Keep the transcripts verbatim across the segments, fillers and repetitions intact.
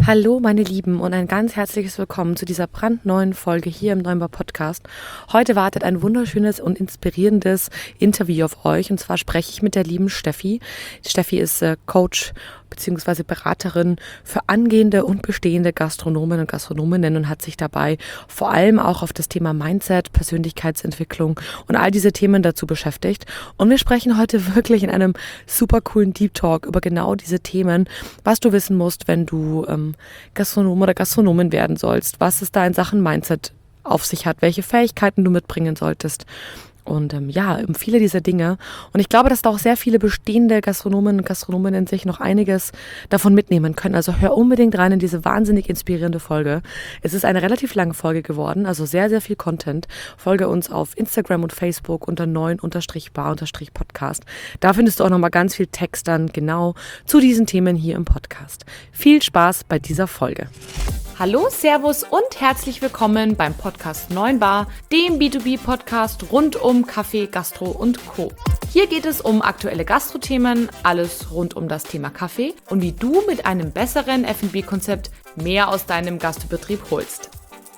Hallo meine Lieben und ein ganz herzliches Willkommen zu dieser brandneuen Folge hier im Neubau Podcast. Heute wartet ein wunderschönes und inspirierendes Interview auf euch, und zwar spreche ich mit der lieben Steffi. Steffi ist äh, Coach bzw. Beraterin für angehende und bestehende Gastronomen und Gastronominnen und hat sich dabei vor allem auch auf das Thema Mindset, Persönlichkeitsentwicklung und all diese Themen dazu beschäftigt. Und wir sprechen heute wirklich in einem super coolen Deep Talk über genau diese Themen, was du wissen musst, wenn du ähm, Gastronom oder Gastronomin werden sollst, was es da in Sachen Mindset auf sich hat, welche Fähigkeiten du mitbringen solltest. Und ähm, ja, viele dieser Dinge. Und ich glaube, dass da auch sehr viele bestehende Gastronomen und Gastronominnen sich noch einiges davon mitnehmen können. Also hör unbedingt rein in diese wahnsinnig inspirierende Folge. Es ist eine relativ lange Folge geworden, also sehr, sehr viel Content. Folge uns auf Instagram und Facebook unter neun bar Podcast. Da findest du auch nochmal ganz viel Text dann genau zu diesen Themen hier im Podcast. Viel Spaß bei dieser Folge. Hallo, Servus und herzlich willkommen beim Podcast neun bar, dem B zwei B-Podcast rund um Kaffee, Gastro und Co. Hier geht es um aktuelle Gastro-Themen, alles rund um das Thema Kaffee und wie du mit einem besseren F und B-Konzept mehr aus deinem Gastbetrieb holst.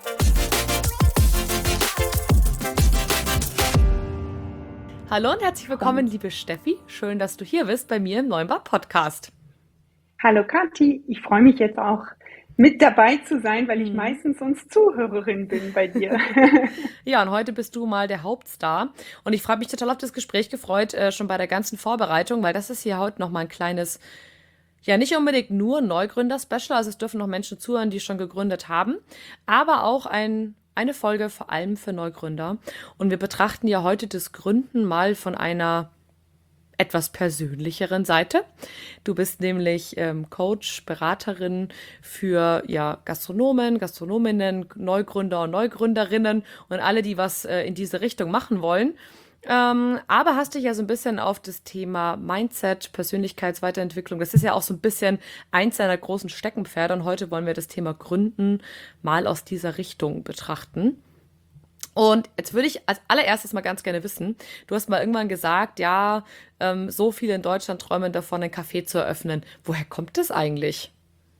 Hallo und herzlich willkommen, liebe Steffi. Schön, dass du hier bist bei mir im neun bar Podcast. Hallo Kathi, ich freue mich jetzt auch mit dabei zu sein, weil ich hm. meistens sonst Zuhörerin bin bei dir. Ja, und heute bist du mal der Hauptstar. Und ich freue mich total auf das Gespräch gefreut, äh, schon bei der ganzen Vorbereitung, weil das ist hier heute nochmal ein kleines, ja nicht unbedingt nur Neugründer-Special, also es dürfen noch Menschen zuhören, die schon gegründet haben, aber auch ein, eine Folge vor allem für Neugründer. Und wir betrachten ja heute das Gründen mal von einer etwas persönlicheren Seite. Du bist nämlich ähm, Coach, Beraterin für ja, Gastronomen, Gastronominnen, Neugründer und Neugründerinnen und alle, die was äh, in diese Richtung machen wollen. Ähm, aber hast dich ja so ein bisschen auf das Thema Mindset, Persönlichkeitsweiterentwicklung, das ist ja auch so ein bisschen eins deiner großen Steckenpferde, und heute wollen wir das Thema Gründen mal aus dieser Richtung betrachten. Und jetzt würde ich als allererstes mal ganz gerne wissen, du hast mal irgendwann gesagt, ja, ähm, so viele in Deutschland träumen davon, ein Café zu eröffnen. Woher kommt das eigentlich?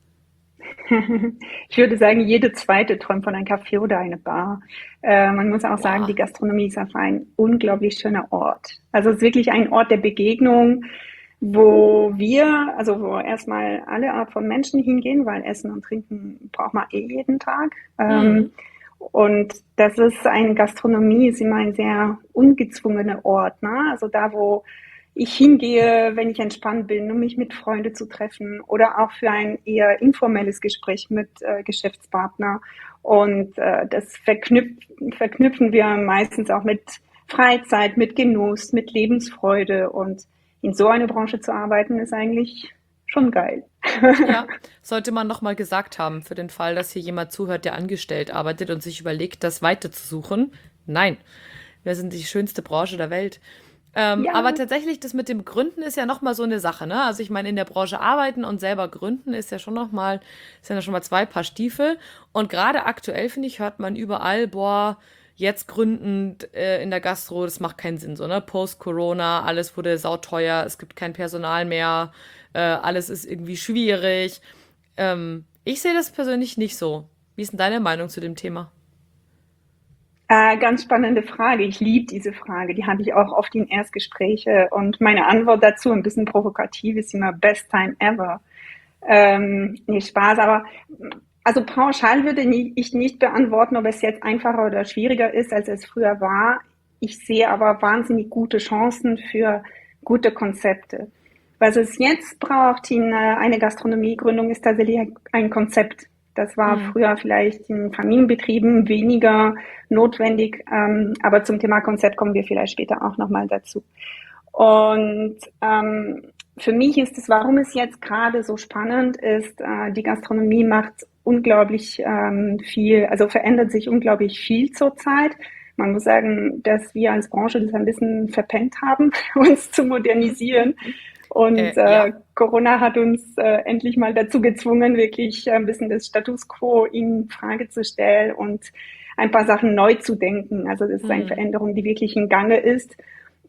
Ich würde sagen, jede zweite träumt von einem Café oder einer Bar. Äh, man muss auch Wow. sagen, die Gastronomie ist einfach ein unglaublich schöner Ort. Also es ist wirklich ein Ort der Begegnung, wo wir, also wo erstmal alle Art von Menschen hingehen, weil Essen und Trinken braucht man eh jeden Tag. Ähm, Mhm. Und das ist eine Gastronomie, ist immer ein sehr ungezwungener Ort, ne? Also da, wo ich hingehe, wenn ich entspannt bin, um mich mit Freunden zu treffen oder auch für ein eher informelles Gespräch mit äh, Geschäftspartner. Und äh, das verknüpf verknüpfen wir meistens auch mit Freizeit, mit Genuss, mit Lebensfreude. Und in so einer Branche zu arbeiten, ist eigentlich schon geil. Ja, sollte man nochmal gesagt haben, für den Fall, dass hier jemand zuhört, der angestellt arbeitet und sich überlegt, das weiterzusuchen. Nein, wir sind die schönste Branche der Welt. Ähm, Ja, aber tatsächlich, das mit dem Gründen ist ja nochmal so eine Sache, ne? Also ich meine, in der Branche arbeiten und selber gründen ist ja schon nochmal, sind ja schon mal zwei Paar Stiefel. Und gerade aktuell, finde ich, hört man überall, boah, jetzt gründen äh, in der Gastro, das macht keinen Sinn, so, ne? Post-Corona, alles wurde sauteuer, es gibt kein Personal mehr, äh, alles ist irgendwie schwierig. Ähm, ich sehe das persönlich nicht so. Wie ist denn deine Meinung zu dem Thema? Äh, ganz spannende Frage. Ich liebe diese Frage. Die habe ich auch oft in Erstgespräche. Und meine Antwort dazu, ein bisschen provokativ, ist immer Best Time Ever. Ähm, nee, Spaß, aber also pauschal würde ich nicht beantworten, ob es jetzt einfacher oder schwieriger ist, als es früher war. Ich sehe aber wahnsinnig gute Chancen für gute Konzepte. Was es jetzt braucht in äh, einer Gastronomiegründung, ist tatsächlich ein Konzept. Das war Hm. früher vielleicht in Familienbetrieben weniger notwendig, ähm, aber zum Thema Konzept kommen wir vielleicht später auch nochmal dazu. Und ähm, für mich ist es, warum es jetzt gerade so spannend ist, äh, die Gastronomie macht unglaublich ähm, viel, also verändert sich unglaublich viel zurzeit. Man muss sagen, dass wir als Branche das ein bisschen verpennt haben, uns zu modernisieren. Und Äh, ja. äh, Corona hat uns äh, endlich mal dazu gezwungen, wirklich ein bisschen das Status quo in Frage zu stellen und ein paar Sachen neu zu denken. Also das ist eine Hm. Veränderung, die wirklich im Gange ist.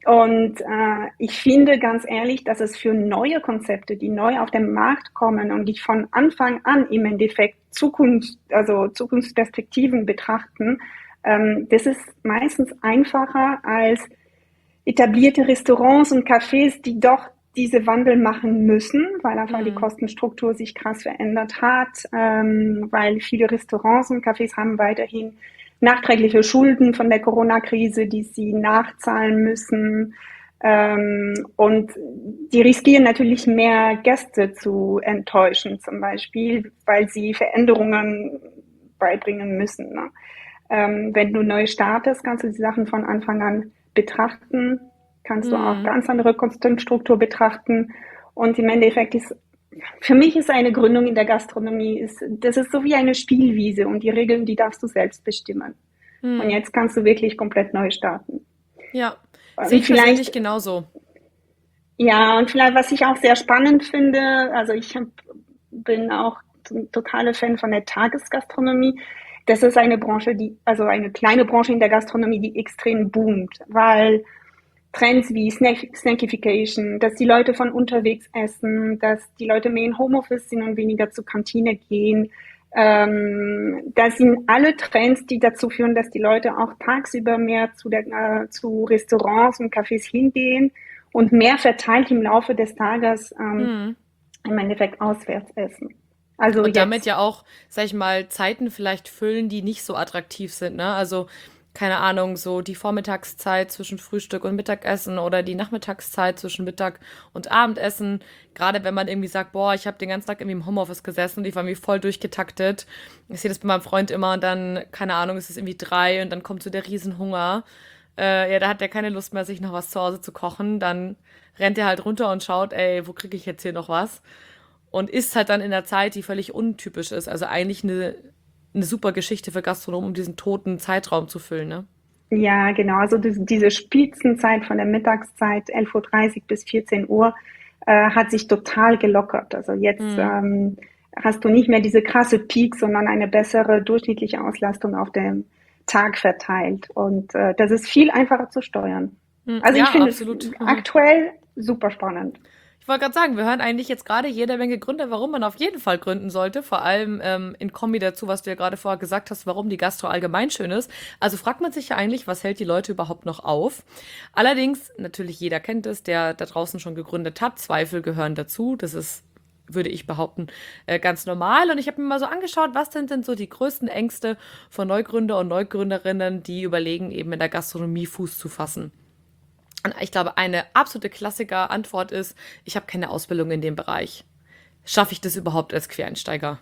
Und äh, ich finde ganz ehrlich, dass es für neue Konzepte, die neu auf den Markt kommen und die von Anfang an im Endeffekt Zukunft, also Zukunftsperspektiven betrachten, ähm, das ist meistens einfacher als etablierte Restaurants und Cafés, die doch diese Wandel machen müssen, weil einfach die Mhm. Kostenstruktur sich krass verändert hat, ähm, weil viele Restaurants und Cafés haben weiterhin nachträgliche Schulden von der Corona-Krise, die sie nachzahlen müssen. Ähm, und die riskieren natürlich mehr Gäste zu enttäuschen, zum Beispiel, weil sie Veränderungen beibringen müssen. Ne? Ähm, wenn du neu startest, kannst du die Sachen von Anfang an betrachten, kannst du auch Mhm. ganz andere Kostenstruktur betrachten. Und im Endeffekt ist, für mich ist eine Gründung in der Gastronomie, ist, das ist so wie eine Spielwiese und die Regeln, die darfst du selbst bestimmen. Und Mhm. jetzt kannst du wirklich komplett neu starten. Ja, sehe Und ich persönlich vielleicht, genauso. ja, und vielleicht, was ich auch sehr spannend finde, also ich hab, bin auch ein totaler Fan von der Tagesgastronomie. Das ist eine Branche, die, also eine kleine Branche in der Gastronomie, die extrem boomt, weil Trends wie Snack Snackification, dass die Leute von unterwegs essen, dass die Leute mehr in Homeoffice sind und weniger zur Kantine gehen. Ähm, das sind alle Trends, die dazu führen, dass die Leute auch tagsüber mehr zu, der, äh, zu Restaurants und Cafés hingehen und mehr verteilt im Laufe des Tages ähm, Mhm. im Endeffekt auswärts essen. Also Und damit jetzt. ja auch, sag ich mal, Zeiten vielleicht füllen, die nicht so attraktiv sind, ne? Also, keine Ahnung, so die Vormittagszeit zwischen Frühstück und Mittagessen oder die Nachmittagszeit zwischen Mittag und Abendessen. Gerade wenn man irgendwie sagt, boah, ich habe den ganzen Tag irgendwie im Homeoffice gesessen und ich war irgendwie voll durchgetaktet. Ich sehe das bei meinem Freund immer und dann, keine Ahnung, es ist irgendwie drei und dann kommt so der Riesenhunger. Äh, ja, da hat er keine Lust mehr, sich noch was zu Hause zu kochen. Dann rennt er halt runter und schaut, ey, wo kriege ich jetzt hier noch was? Und isst halt dann in der Zeit, die völlig untypisch ist. Also eigentlich eine, eine super Geschichte für Gastronomen, um diesen toten Zeitraum zu füllen, ne? Ja, genau. Also das, diese Spitzenzeit von der Mittagszeit, elf Uhr dreißig bis vierzehn Uhr, äh, hat sich total gelockert. Also jetzt Hm. ähm, hast du nicht mehr diese krasse Peak, sondern eine bessere durchschnittliche Auslastung auf dem Tag verteilt. Und äh, das ist viel einfacher zu steuern. Hm. Also ich Ja, finde es absolut. aktuell super spannend. Ich wollte gerade sagen, wir hören eigentlich jetzt gerade jede Menge Gründe, warum man auf jeden Fall gründen sollte. Vor allem ähm, in Kombi dazu, was du ja gerade vorher gesagt hast, warum die Gastro allgemein schön ist. Also fragt man sich ja eigentlich, was hält die Leute überhaupt noch auf? Allerdings, natürlich jeder kennt es, der da draußen schon gegründet hat. Zweifel gehören dazu. Das ist, würde ich behaupten, äh, ganz normal. Und ich habe mir mal so angeschaut, was sind denn so die größten Ängste von Neugründer und Neugründerinnen, die überlegen, eben in der Gastronomie Fuß zu fassen. Und ich glaube, eine absolute Klassiker-Antwort ist, ich habe keine Ausbildung in dem Bereich. Schaffe ich das überhaupt als Quereinsteiger?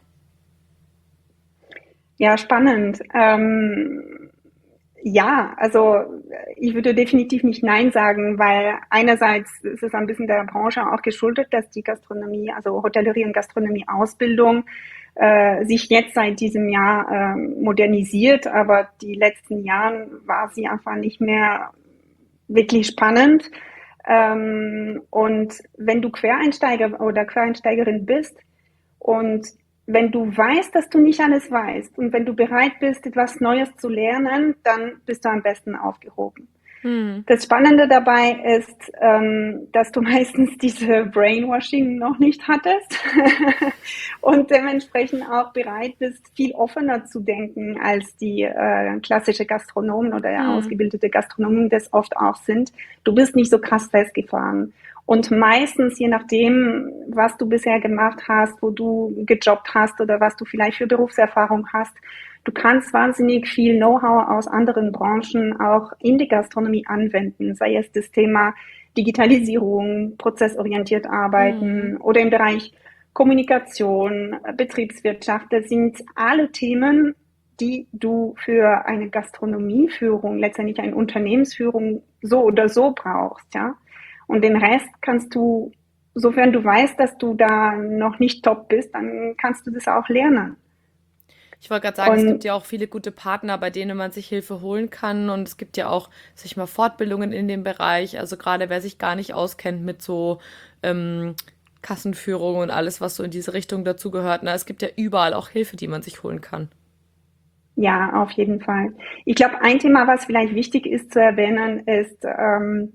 Ja, spannend. Ähm, Ja, also ich würde definitiv nicht Nein sagen, weil einerseits ist es ein bisschen der Branche auch geschuldet, dass die Gastronomie, also Hotellerie und Gastronomie-Ausbildung äh, sich jetzt seit diesem Jahr äh, modernisiert, aber die letzten Jahren war sie einfach nicht mehr wirklich spannend. Ähm, und wenn du Quereinsteiger oder Quereinsteigerin bist und wenn du weißt, dass du nicht alles weißt und wenn du bereit bist, etwas Neues zu lernen, dann bist du am besten aufgehoben. Hm. Das Spannende dabei ist, ähm, dass du meistens diese Brainwashing noch nicht hattest und dementsprechend auch bereit bist, viel offener zu denken, als die äh, klassische Gastronomen oder Hm. ausgebildete Gastronomen das oft auch sind. Du bist nicht so krass festgefahren. Und meistens, je nachdem, was du bisher gemacht hast, wo du gejobbt hast oder was du vielleicht für Berufserfahrung hast, du kannst wahnsinnig viel Know-how aus anderen Branchen auch in die Gastronomie anwenden, sei es das Thema Digitalisierung, prozessorientiert Hm. arbeiten oder im Bereich Kommunikation, Betriebswirtschaft. Das sind alle Themen, die du für eine Gastronomieführung, letztendlich eine Unternehmensführung so oder so brauchst, ja. Und den Rest kannst du, sofern du weißt, dass du da noch nicht top bist, dann kannst du das auch lernen. Ich wollte gerade sagen, es gibt Und ja auch viele gute Partner, bei denen man sich Hilfe holen kann. Und es gibt ja auch, sag ich mal, Fortbildungen in dem Bereich. Also gerade wer sich gar nicht auskennt mit so ähm, Kassenführung und alles, was so in diese Richtung dazugehört. Na, es gibt ja überall auch Hilfe, die man sich holen kann. ja, auf jeden Fall. Ich glaube, ein Thema, was vielleicht wichtig ist zu erwähnen, ist, ähm,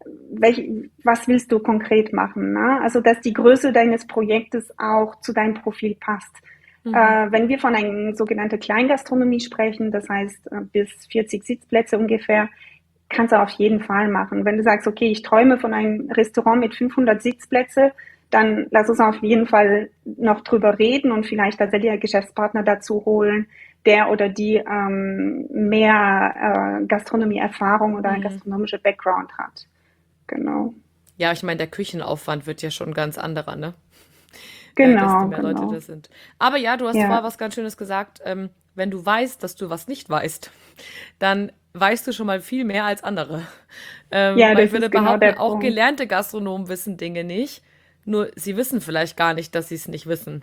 welch, was willst du konkret machen? Ne? Also, dass die Größe deines Projektes auch zu deinem Profil passt. Mhm. Äh, wenn wir von einer sogenannten Kleingastronomie sprechen, das heißt äh, bis vierzig Sitzplätze ungefähr, kannst du auf jeden Fall machen. Wenn du sagst, okay, ich träume von einem Restaurant mit fünfhundert Sitzplätze, dann lass uns auf jeden Fall noch drüber reden und vielleicht tatsächlich einen Geschäftspartner dazu holen, der oder die ähm, mehr äh, Gastronomie-Erfahrung oder einen Mhm. gastronomischen Background hat. Genau. Ja, ich meine, der Küchenaufwand wird ja schon ein ganz anderer, ne? Äh, desto Genau, mehr Leute genau. das sind. Aber ja, du hast Ja, vorher was ganz Schönes gesagt. Ähm, wenn du weißt, dass du was nicht weißt, dann weißt du schon mal viel mehr als andere. Ähm, ja, weil ich das würde ist genau der behaupten, auch Punkt. gelernte Gastronomen wissen Dinge nicht. Nur sie wissen vielleicht gar nicht, dass sie es nicht wissen.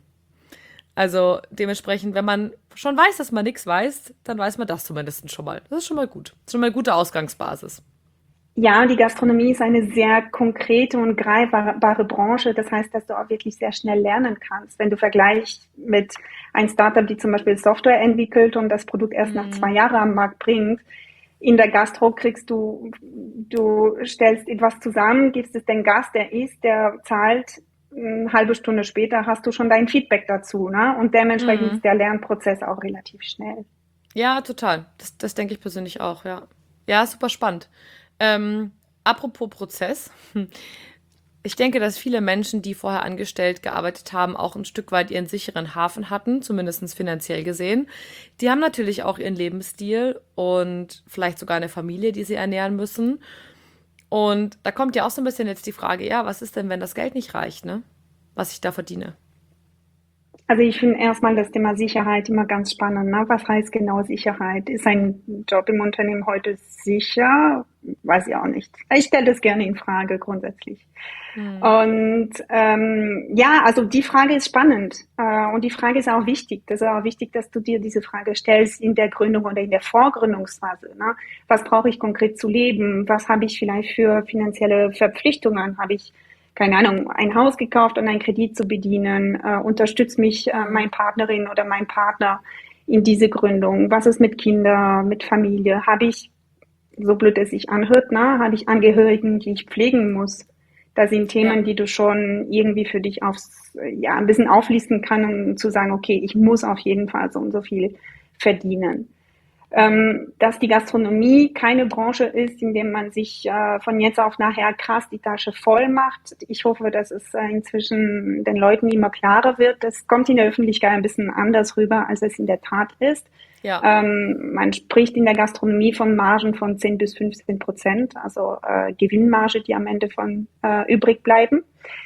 Also dementsprechend, wenn man schon weiß, dass man nichts weiß, dann weiß man das zumindest schon mal. Das ist schon mal gut. Das ist schon mal eine gute Ausgangsbasis. Ja, die Gastronomie ist eine sehr konkrete und greifbare Branche. Das heißt, dass du auch wirklich sehr schnell lernen kannst. Wenn du vergleichst mit einem Startup, die zum Beispiel Software entwickelt und das Produkt erst nach zwei Mhm. Jahren am Markt bringt, in der Gastro kriegst du, du stellst etwas zusammen, gibst es den Gast, der isst, der zahlt, eine halbe Stunde später hast du schon dein Feedback dazu, ne? Und dementsprechend Mhm. ist der Lernprozess auch relativ schnell. Ja, total. Das, das denke ich persönlich auch, ja. Ja, super spannend. Ähm, apropos Prozess. Ich denke, dass viele Menschen, die vorher angestellt gearbeitet haben, auch ein Stück weit ihren sicheren Hafen hatten, zumindest finanziell gesehen. Die haben natürlich auch ihren Lebensstil und vielleicht sogar eine Familie, die sie ernähren müssen. Und da kommt ja auch so ein bisschen jetzt die Frage, ja, was ist denn, wenn das Geld nicht reicht, ne? Was ich da verdiene. Also ich finde erstmal das Thema Sicherheit immer ganz spannend. Ne? Was heißt genau Sicherheit? Ist ein Job im Unternehmen heute sicher? Weiß ich auch nicht. Ich stelle das gerne in Frage grundsätzlich. Hm. Und ähm, ja, also die Frage ist spannend äh, und die Frage ist auch wichtig. Das ist auch wichtig, dass du dir diese Frage stellst in der Gründung oder in der Vorgründungsphase. Ne? Was brauche ich konkret zu leben? Was habe ich vielleicht für finanzielle Verpflichtungen? Habe ich keine Ahnung, ein Haus gekauft und einen Kredit zu bedienen? Äh, unterstützt mich äh, Hm. meine Partnerin oder mein Partner in diese Gründung? Was ist mit Kindern, mit Familie? Habe ich, so blöd es sich anhört, ne, habe ich Angehörigen, die ich pflegen muss? Da sind Ja. Themen, die du schon irgendwie für dich aufs, ja, ein bisschen auflisten kannst, um zu sagen, okay, ich muss auf jeden Fall so und so viel verdienen. Ähm, dass die Gastronomie keine Branche ist, in der man sich äh, von jetzt auf nachher krass die Tasche voll macht. Ich hoffe, dass es äh, inzwischen den Leuten immer klarer wird. Das kommt in der Öffentlichkeit ein bisschen anders rüber, als es in der Tat ist. Ja. Ähm, man spricht in der Gastronomie von Margen von zehn bis fünfzehn Prozent, also äh, Gewinnmarge, die am Ende von äh, übrig bleiben.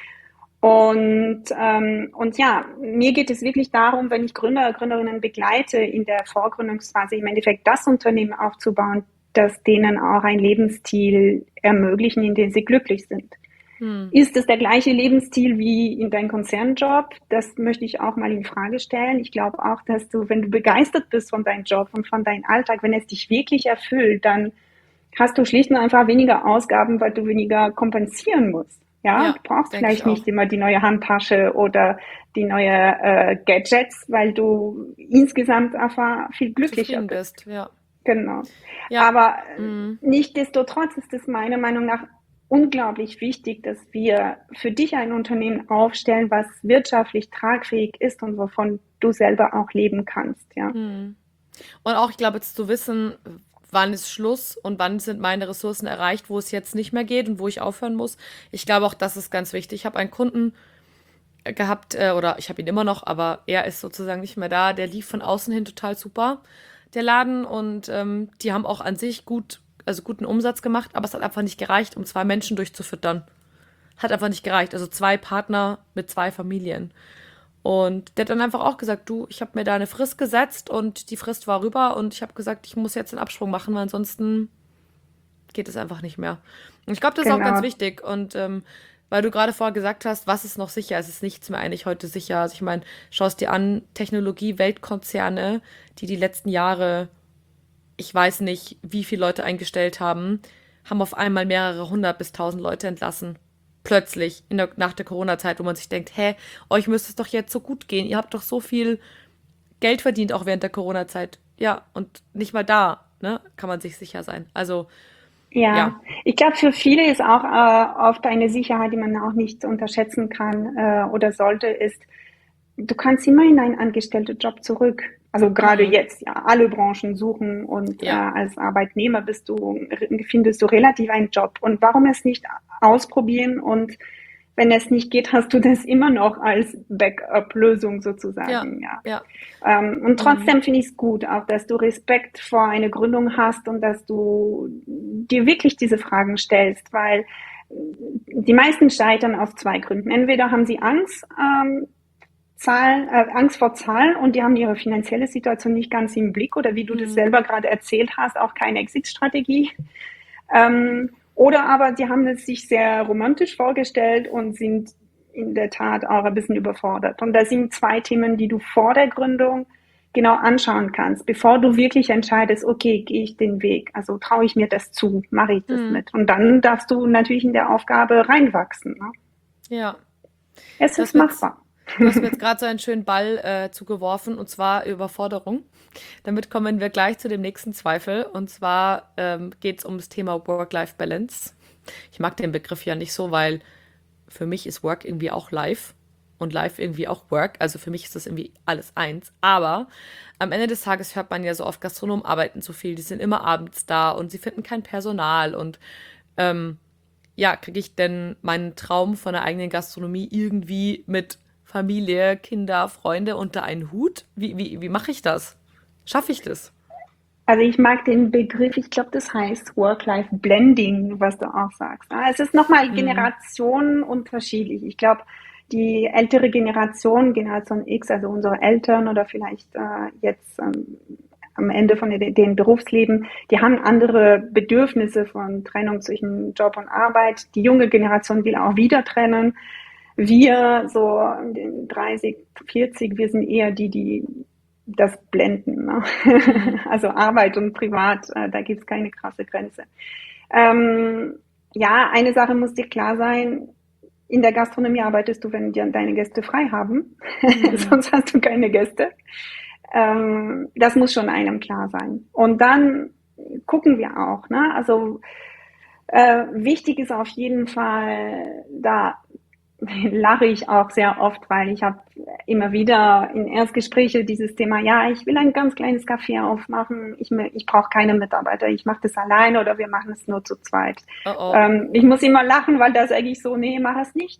Und, ähm, und ja, mir geht es wirklich darum, wenn ich Gründer, Gründerinnen begleite, in der Vorgründungsphase im Endeffekt das Unternehmen aufzubauen, das denen auch einen Lebensstil ermöglichen, in dem sie glücklich sind. Hm. Ist es der gleiche Lebensstil wie in deinem Konzernjob? Das möchte ich auch mal in Frage stellen. Ich glaube auch, dass du, wenn du begeistert bist von deinem Job und von deinem Alltag, wenn es dich wirklich erfüllt, dann hast du schlicht und einfach weniger Ausgaben, weil du weniger kompensieren musst. Ja, Ja, du brauchst denke ich vielleicht nicht auch. immer die neue Handtasche oder die neue äh, Gadgets, weil du insgesamt einfach viel glücklicher Zufrieden bist. bist, ja. Genau. Ja. Aber Hm. nichtsdestotrotz ist es meiner Meinung nach unglaublich wichtig, dass wir für dich ein Unternehmen aufstellen, was wirtschaftlich tragfähig ist und wovon du selber auch leben kannst. Ja, Hm. Und auch, ich glaube, jetzt zu wissen, wann ist Schluss und wann sind meine Ressourcen erreicht, wo es jetzt nicht mehr geht und wo ich aufhören muss. Ich glaube, auch das ist ganz wichtig. Ich habe einen Kunden äh, gehabt, äh, oder ich habe ihn immer noch, aber er ist sozusagen nicht mehr da. Der lief von außen hin total super, der Laden. Und ähm, die haben auch an sich gut, also guten Umsatz gemacht, aber es hat einfach nicht gereicht, um zwei Menschen durchzufüttern. Hat einfach nicht gereicht. Also zwei Partner mit zwei Familien. Und der hat dann einfach auch gesagt, du, ich habe mir da eine Frist gesetzt und die Frist war rüber und ich habe gesagt, ich muss jetzt einen Absprung machen, weil ansonsten geht es einfach nicht mehr. Und ich glaube, das ist auch ganz genau. wichtig. Und ähm, weil du gerade vorher gesagt hast, was ist noch sicher? Es ist nichts mehr eigentlich heute sicher. Also ich meine, schaust dir an, Technologie-Weltkonzerne, die die letzten Jahre, ich weiß nicht, wie viele Leute eingestellt haben, haben auf einmal mehrere hundert bis tausend Leute entlassen. Plötzlich, in der, nach der Corona-Zeit, wo man sich denkt, hä, euch müsste es doch jetzt so gut gehen. Ihr habt doch so viel Geld verdient, auch während der Corona-Zeit. Ja, und nicht mal da, ne, kann man sich sicher sein. Also, Ja, Ja. ich glaube, für viele ist auch äh, oft eine Sicherheit, die man auch nicht unterschätzen kann äh, oder sollte, ist, du kannst immer in einen angestellten Job zurück. Also gerade Mhm. jetzt, ja, alle Branchen suchen und äh, Ja. als Arbeitnehmer bist du, findest du relativ einen Job. Und warum es nicht ausprobieren und wenn es nicht geht, hast du das immer noch als Backup-Lösung Ja. sozusagen, ja. Ja. Ähm, und Mhm. trotzdem finde ich es gut, auch dass du Respekt vor einer Gründung hast und dass du dir wirklich diese Fragen stellst, weil die meisten scheitern aus zwei Gründen. Entweder haben sie Angst, ähm, Zahlen, äh, Angst vor Zahlen und die haben ihre finanzielle Situation nicht ganz im Blick oder wie du das Mhm. selber gerade erzählt hast, auch keine Exit-Strategie. Ähm, oder aber die haben es sich sehr romantisch vorgestellt und sind in der Tat auch ein bisschen überfordert. Und das sind zwei Themen, die du vor der Gründung genau anschauen kannst, bevor du wirklich entscheidest, okay, gehe ich den Weg, also traue ich mir das zu, mache ich das Mhm. mit. Und dann darfst du natürlich in der Aufgabe reinwachsen. Ne? Ja. Es Du ist hast mir jetzt, machbar. du hast mir jetzt gerade so einen schönen Ball äh, zugeworfen, und zwar Überforderung. Damit kommen wir gleich zu dem nächsten Zweifel. Und zwar ähm, geht es um das Thema Work-Life-Balance. Ich mag den Begriff ja nicht so, weil für mich ist Work irgendwie auch Life und Life irgendwie auch Work. Also für mich ist das irgendwie alles eins. Aber am Ende des Tages hört man ja so oft, Gastronomen arbeiten zu viel, die sind immer abends da und sie finden kein Personal. Und ähm, ja, kriege ich denn meinen Traum von der eigenen Gastronomie irgendwie mit Familie, Kinder, Freunde unter einen Hut? Wie, wie, wie mache ich das? Schaffe ich das? Also ich mag den Begriff, ich glaube, das heißt Work-Life-Blending, was du auch sagst. Ah, es ist nochmal Mhm. Generationen unterschiedlich. Ich glaube, die ältere Generation, Generation X, also unsere Eltern oder vielleicht äh, jetzt ähm, am Ende von den, den Berufsleben, die haben andere Bedürfnisse von Trennung zwischen Job und Arbeit. Die junge Generation will auch wieder trennen. Wir, so in den dreißig, vierzig, wir sind eher die, die das blenden. Ne? Mhm. Also Arbeit und Privat, äh, da gibt es keine krasse Grenze. Ähm, ja, eine Sache muss dir klar sein. In der Gastronomie arbeitest du, wenn dir deine Gäste frei haben. Mhm. Sonst hast du keine Gäste. Ähm, das muss schon einem klar sein. Und dann gucken wir auch. Ne? Also äh, wichtig ist auf jeden Fall, da lache ich auch sehr oft, weil ich habe immer wieder in Erstgespräche dieses Thema, ja, ich will ein ganz kleines Café aufmachen, ich, ich brauche keine Mitarbeiter, ich mache das alleine oder wir machen es nur zu zweit. Oh oh. Ähm, ich muss immer lachen, weil da sage ich so, nee, mach es nicht.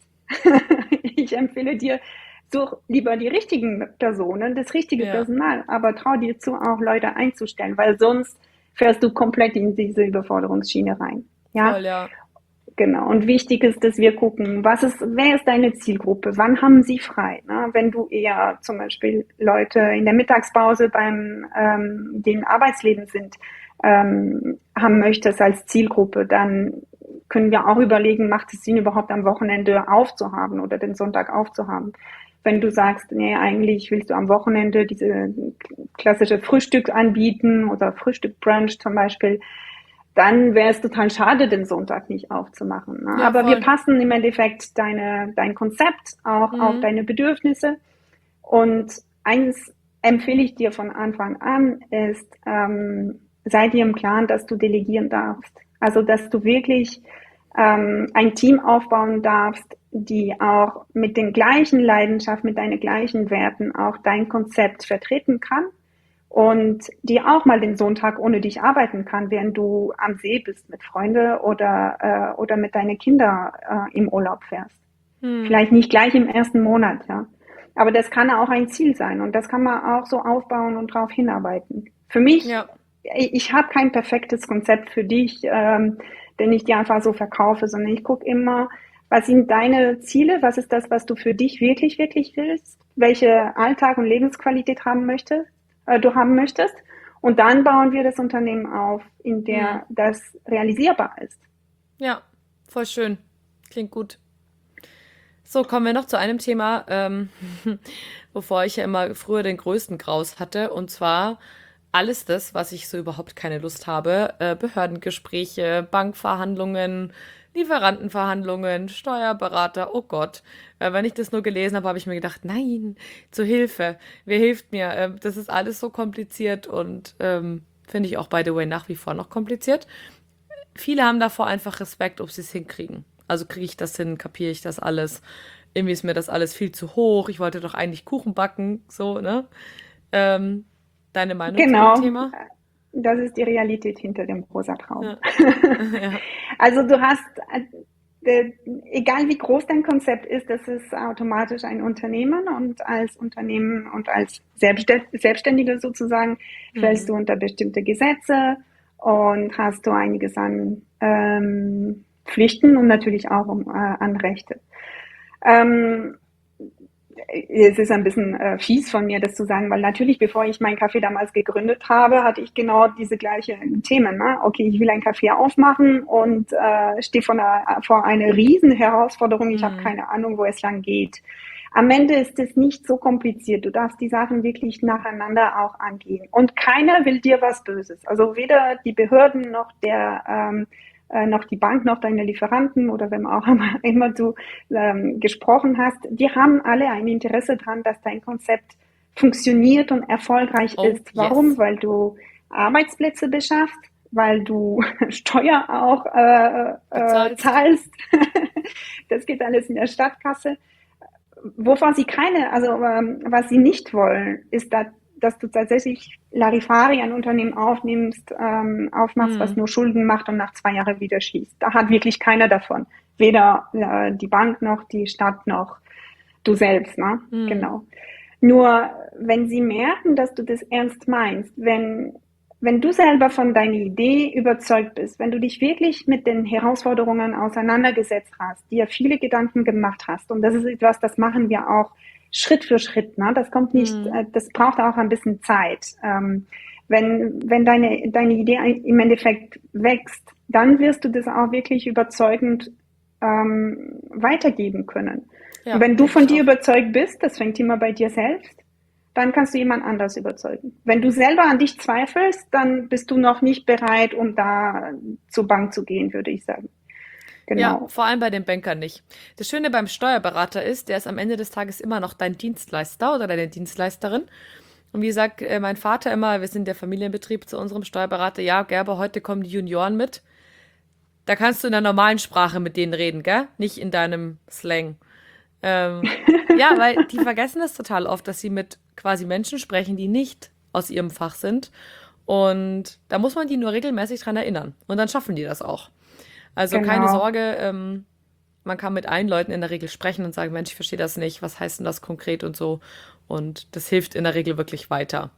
Ich empfehle dir, such lieber die richtigen Personen, das richtige Ja, Personal, aber trau dir zu, auch Leute einzustellen, weil sonst fährst du komplett in diese Überforderungsschiene rein. Ja, voll, ja. genau. Und wichtig ist, dass wir gucken, was ist, wer ist deine Zielgruppe? Wann haben sie frei? Ne? Wenn du eher zum Beispiel Leute in der Mittagspause beim ähm, dem Arbeitsleben sind, ähm, haben möchtest als Zielgruppe, dann können wir auch überlegen, macht es Sinn, überhaupt am Wochenende aufzuhaben oder den Sonntag aufzuhaben? Wenn du sagst, nee, eigentlich willst du am Wochenende diese klassische Frühstück anbieten oder Frühstück-Brunch zum Beispiel, dann wäre es total schade, den Sonntag nicht aufzumachen. Ne? Ja, Aber wir voll. passen im Endeffekt deine, dein Konzept auch auf Mhm. deine Bedürfnisse. Und eins empfehle ich dir von Anfang an, ist, ähm, sei dir im Klaren, dass du delegieren darfst. Also, dass du wirklich ähm, ein Team aufbauen darfst, die auch mit den gleichen Leidenschaften, mit deinen gleichen Werten auch dein Konzept vertreten kann und die auch mal den Sonntag ohne dich arbeiten kann, während du am See bist mit Freunden oder, äh, oder mit deinen Kindern äh, im Urlaub fährst. Mhm. Vielleicht nicht gleich im ersten Monat, ja. Aber das kann auch ein Ziel sein und das kann man auch so aufbauen und darauf hinarbeiten. Für mich, Ja. ich, ich habe kein perfektes Konzept für dich, ähm, den ich dir einfach so verkaufe, sondern ich gucke immer, was sind deine Ziele, was ist das, was du für dich wirklich, wirklich willst, welche Alltag und Lebensqualität haben möchtest, äh, du haben möchtest. Und dann bauen wir das Unternehmen auf, in Mhm. der das realisierbar ist. Ja, voll schön. Klingt gut. So, kommen wir noch zu einem Thema, ähm, wovor ich ja immer früher den größten Graus hatte. Und zwar alles das, was ich so überhaupt keine Lust habe. Äh, Behördengespräche, Bankverhandlungen, Lieferantenverhandlungen, Steuerberater. Oh Gott. Äh, wenn ich das nur gelesen habe, habe ich mir gedacht, nein, zu Hilfe. Wer hilft mir? Ähm, das ist alles so kompliziert und ähm, finde ich auch, by the way, nach wie vor noch kompliziert. viele haben davor einfach Respekt, ob sie es hinkriegen. Also kriege ich das hin, kapiere ich das alles? Irgendwie ist mir das alles viel zu hoch. Ich wollte doch eigentlich Kuchen backen, so, ne? Ähm, Deine Meinung zu dem Genau, Thema? das ist die Realität hinter dem rosa Traum. Ja, ja. Also du hast, äh, egal wie groß dein Konzept ist, das ist automatisch ein Unternehmen und als Unternehmen und als Selbstständiger sozusagen fällst Mhm. du unter bestimmte Gesetze und hast du einiges an ähm, Pflichten und natürlich auch um, äh, an Rechte. Ähm, Es ist ein bisschen äh, fies von mir, das zu sagen, weil natürlich, bevor ich mein Café damals gegründet habe, hatte ich genau diese gleichen Themen. Ne? Okay, ich will ein Café aufmachen und äh, stehe vor einer, vor einer riesen Herausforderung. Ich habe Mhm. keine Ahnung, wo es lang geht. Am Ende ist es nicht so kompliziert. Du darfst die Sachen wirklich nacheinander auch angehen. Und keiner will dir was Böses. Also weder die Behörden noch der ähm, äh, noch die Bank, noch deine Lieferanten oder wem auch immer, immer du ähm, gesprochen hast, die haben alle ein Interesse daran, dass dein Konzept funktioniert und erfolgreich Oh, ist. Warum? yes. Weil du Arbeitsplätze beschaffst, weil du Steuer auch äh, äh, Bezahlst. zahlst. Das geht alles in der Stadtkasse. Wovon sie keine, also ähm, was sie nicht wollen, ist, dass, dass du tatsächlich Larifari, ein Unternehmen aufnimmst, ähm, aufmachst, was Mhm. nur Schulden macht und nach zwei Jahren wieder schießt. Da hat wirklich keiner davon. Weder äh, die Bank noch die Stadt noch du selbst, ne? Mhm. Genau. Nur wenn sie merken, dass du das ernst meinst, wenn wenn du selber von deiner Idee überzeugt bist, wenn du dich wirklich mit den Herausforderungen auseinandergesetzt hast, dir viele Gedanken gemacht hast, und das ist etwas, das machen wir auch Schritt für Schritt, ne? Das kommt nicht, Mhm. äh, das braucht auch ein bisschen Zeit. Ähm, wenn, wenn deine, deine Idee im Endeffekt wächst, dann wirst du das auch wirklich überzeugend ähm, weitergeben können. Und Ja, wenn du denke von ich dir auch. überzeugt bist, das fängt immer bei dir selbst, dann kannst du jemand anders überzeugen. Wenn du selber an dich zweifelst, dann bist du noch nicht bereit, um da zur Bank zu gehen, würde ich sagen. Ja, Genau. vor allem bei den Bankern nicht. Das Schöne beim Steuerberater ist, der ist am Ende des Tages immer noch dein Dienstleister oder deine Dienstleisterin. Und wie sagt äh, mein Vater immer, wir sind der Familienbetrieb zu unserem Steuerberater, ja, Gerber, heute kommen die Junioren mit. Da kannst du in der normalen Sprache mit denen reden, gell? Nicht in deinem Slang. Ähm, ja, weil die vergessen das total oft, dass sie mit quasi Menschen sprechen, die nicht aus ihrem Fach sind. Und da muss man die nur regelmäßig dran erinnern. Und dann schaffen die das auch. Also keine Genau. Sorge, ähm, man kann mit allen Leuten in der Regel sprechen und sagen, Mensch, ich verstehe das nicht, was heißt denn das konkret und so. Und das hilft in der Regel wirklich weiter.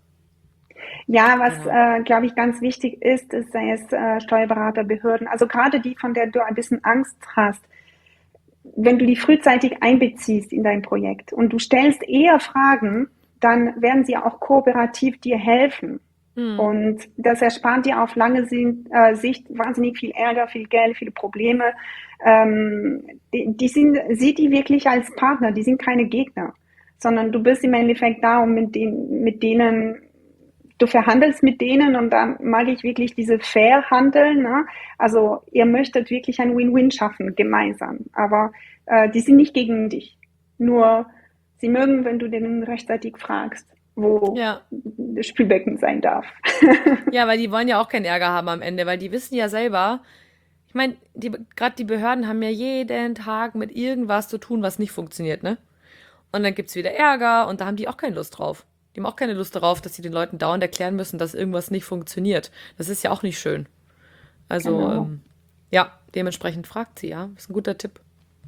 Ja, was, Genau. äh, glaube ich, ganz wichtig ist, ist, sei es äh, Steuerberater, Behörden, also gerade die, von der du ein bisschen Angst hast, wenn du die frühzeitig einbeziehst in dein Projekt und du stellst eher Fragen, dann werden sie auch kooperativ dir helfen. Hm. Und das erspart dir auf lange Sicht wahnsinnig viel Ärger, viel Geld, viele Probleme. Ähm, die, die sind, sieh die wirklich als Partner, die sind keine Gegner, sondern du bist im Endeffekt da, um mit, den, mit denen, du verhandelst mit denen und da mag ich wirklich diese fair handeln. Ne? Also ihr möchtet wirklich ein Win-Win schaffen, gemeinsam. Aber äh, die sind nicht gegen dich. Nur sie mögen, wenn du denen rechtzeitig fragst, wo Ja. das Spülbecken sein darf. Ja, weil die wollen ja auch keinen Ärger haben am Ende, weil die wissen ja selber, ich meine, die, gerade die Behörden haben ja jeden Tag mit irgendwas zu tun, was nicht funktioniert, ne? Und dann gibt's wieder Ärger und da haben die auch keine Lust drauf. Die haben auch keine Lust darauf, dass sie den Leuten dauernd erklären müssen, dass irgendwas nicht funktioniert. Das ist ja auch nicht schön. Also, Genau. ähm, ja, dementsprechend fragt sie, ja. Das ist ein guter Tipp.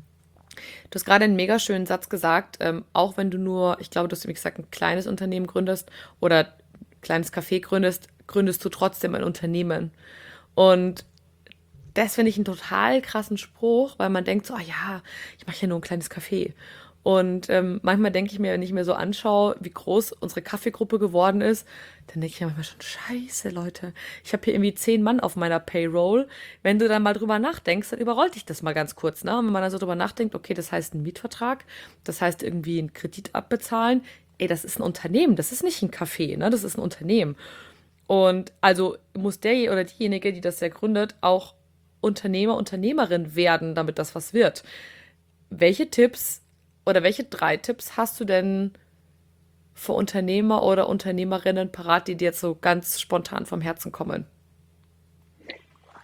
Du hast gerade einen mega schönen Satz gesagt, ähm, auch wenn du nur, ich glaube, du hast mir gesagt, ein kleines Unternehmen gründest oder ein kleines Café gründest, gründest du trotzdem ein Unternehmen. Und das finde ich einen total krassen Spruch, weil man denkt so, ah ja, ich mache ja nur ein kleines Café. Und ähm, manchmal denke ich mir, wenn ich mir so anschaue, wie groß unsere Kaffeegruppe geworden ist, dann denke ich mir manchmal schon, scheiße, Leute, ich habe hier irgendwie zehn Mann auf meiner Payroll. Wenn du dann mal drüber nachdenkst, dann überrollt dich das mal ganz kurz. Ne? Und wenn man dann so drüber nachdenkt, okay, das heißt ein Mietvertrag, das heißt irgendwie einen Kredit abbezahlen, ey, das ist ein Unternehmen, das ist nicht ein Café, ne? Das ist ein Unternehmen. Und also muss der oder diejenige, die das ja gründet, auch Unternehmer, Unternehmerin werden, damit das was wird. Welche Tipps oder welche drei Tipps hast du denn für Unternehmer oder Unternehmerinnen parat, die dir jetzt so ganz spontan vom Herzen kommen?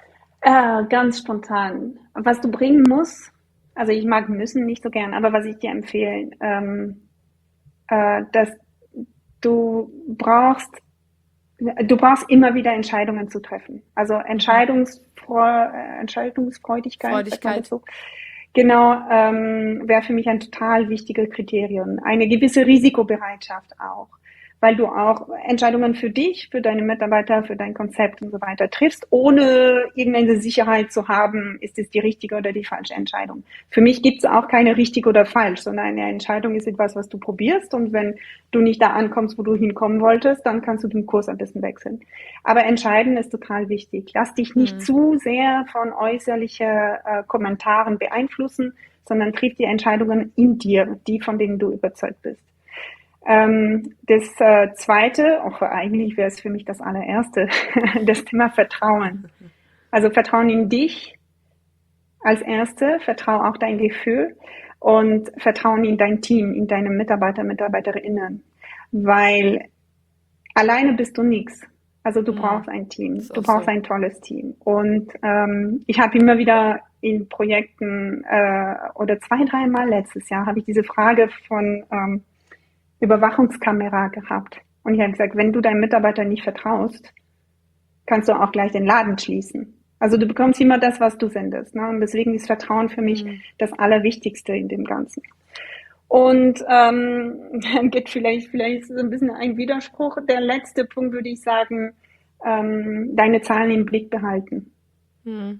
Äh, ganz spontan. Was du bringen musst, also ich mag müssen nicht so gern, aber was ich dir empfehlen, ähm, äh, dass du brauchst, du brauchst immer wieder Entscheidungen zu treffen. Also Mhm. Entscheidungsfreu äh, Entscheidungsfreudigkeit, sagt man Freudigkeit. dazu. Genau, ähm, wäre für mich ein total wichtiger Kriterium. Eine gewisse Risikobereitschaft auch, weil du auch Entscheidungen für dich, für deine Mitarbeiter, für dein Konzept und so weiter triffst, ohne irgendeine Sicherheit zu haben, ist es die richtige oder die falsche Entscheidung. Für mich gibt es auch keine richtig oder falsch, sondern eine Entscheidung ist etwas, was du probierst, und wenn du nicht da ankommst, wo du hinkommen wolltest, dann kannst du den Kurs ein bisschen wechseln. Aber entscheiden ist total wichtig. Lass dich nicht Mhm. zu sehr von äußerlichen äh, Kommentaren beeinflussen, sondern triff die Entscheidungen in dir, die, von denen du überzeugt bist. Ähm, das äh, Zweite, auch eigentlich wäre es für mich das allererste, das Thema Vertrauen. Also Vertrauen in dich als Erste, vertraue auch dein Gefühl und Vertrauen in dein Team, in deine Mitarbeiter, Mitarbeiterinnen, weil alleine bist du nichts. Also du Mhm. brauchst ein Das Team, ist du auch brauchst so. ein tolles Team. Und ähm, ich habe immer wieder in Projekten äh, oder zwei, dreimal letztes Jahr habe ich diese Frage von ähm, Überwachungskamera gehabt. Und ich habe gesagt, wenn du deinem Mitarbeiter nicht vertraust, kannst du auch gleich den Laden schließen. Also du bekommst immer das, was du sendest. Ne? Und deswegen ist Vertrauen für mich Mhm. das Allerwichtigste in dem Ganzen. Und ähm, dann geht vielleicht, vielleicht so ein bisschen ein Widerspruch. Der letzte Punkt würde ich sagen, ähm, deine Zahlen im Blick behalten. Mhm.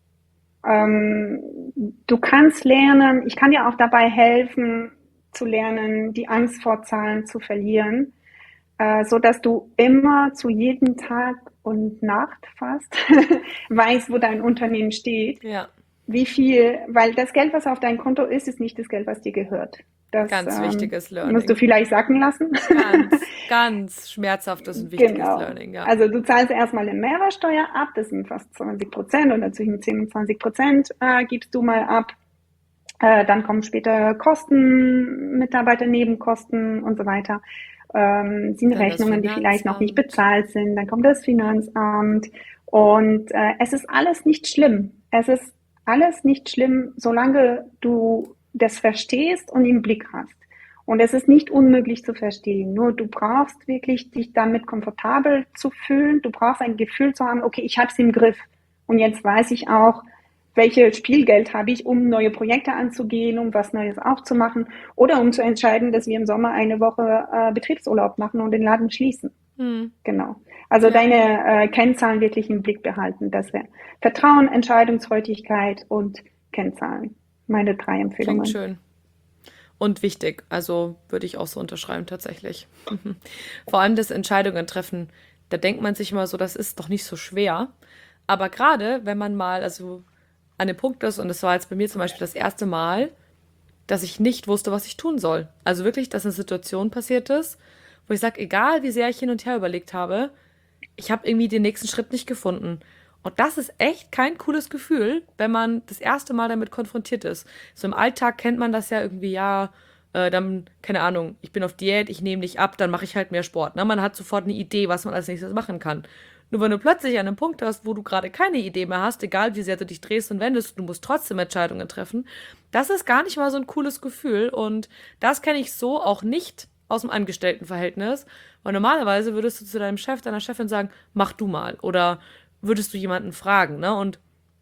Ähm, Du kannst lernen, ich kann dir auch dabei helfen, zu lernen, die Angst vor Zahlen zu verlieren, äh, so dass du immer zu jedem Tag und Nacht fast weißt, wo dein Unternehmen steht, Ja, wie viel, weil das Geld, was auf deinem Konto ist, ist nicht das Geld, was dir gehört. Das ganz ähm, wichtiges musst du Learning. vielleicht sacken lassen. Ganz, ganz schmerzhaftes und wichtiges Genau. Learning, ja. Also du zahlst erstmal eine Mehrwertsteuer ab, das sind fast zwanzig Prozent oder zwischen zehn und zwanzig Prozent äh, gibst du mal ab. Äh, dann kommen später Kosten, Mitarbeiternebenkosten und so weiter. Ähm, sind Dann das Rechnungen, die vielleicht noch nicht Finanzamt. bezahlt sind. Dann kommt das Finanzamt. Und äh, es ist alles nicht schlimm. Es ist alles nicht schlimm, solange du das verstehst und im Blick hast. Und es ist nicht unmöglich zu verstehen. Nur du brauchst wirklich dich damit komfortabel zu fühlen. Du brauchst ein Gefühl zu haben, okay, ich habe es im Griff. Und jetzt weiß ich auch, welches Spielgeld habe ich, um neue Projekte anzugehen, um was Neues aufzumachen oder um zu entscheiden, dass wir im Sommer eine Woche äh, Betriebsurlaub machen und den Laden schließen. Hm. Genau. Also Ja, deine äh, Kennzahlen wirklich im Blick behalten. Das wäre Vertrauen, Entscheidungsfreudigkeit und Kennzahlen. Meine drei klingt Empfehlungen. schön. Und wichtig. Also würde ich auch so unterschreiben, tatsächlich. Vor allem das Entscheidungen treffen. Da denkt man sich immer so, das ist doch nicht so schwer. Aber gerade, wenn man mal, also an dem Punkt ist, und das war jetzt bei mir zum Beispiel das erste Mal, dass ich nicht wusste, was ich tun soll. Also wirklich, dass eine Situation passiert ist, wo ich sage, egal wie sehr ich hin und her überlegt habe, ich habe irgendwie den nächsten Schritt nicht gefunden. Und das ist echt kein cooles Gefühl, wenn man das erste Mal damit konfrontiert ist. So im Alltag kennt man das ja irgendwie, ja, äh, dann, keine Ahnung, ich bin auf Diät, ich nehme nicht ab, dann mache ich halt mehr Sport. Ne? Man hat sofort eine Idee, was man als nächstes machen kann. Nur wenn du plötzlich an einem Punkt hast, wo du gerade keine Idee mehr hast, egal wie sehr du dich drehst und wendest, du musst trotzdem Entscheidungen treffen, das ist gar nicht mal so ein cooles Gefühl. Und das kenne ich so auch nicht aus dem Angestelltenverhältnis. Weil normalerweise würdest du zu deinem Chef, deiner Chefin sagen, mach du mal. Oder würdest du jemanden fragen, ne? Und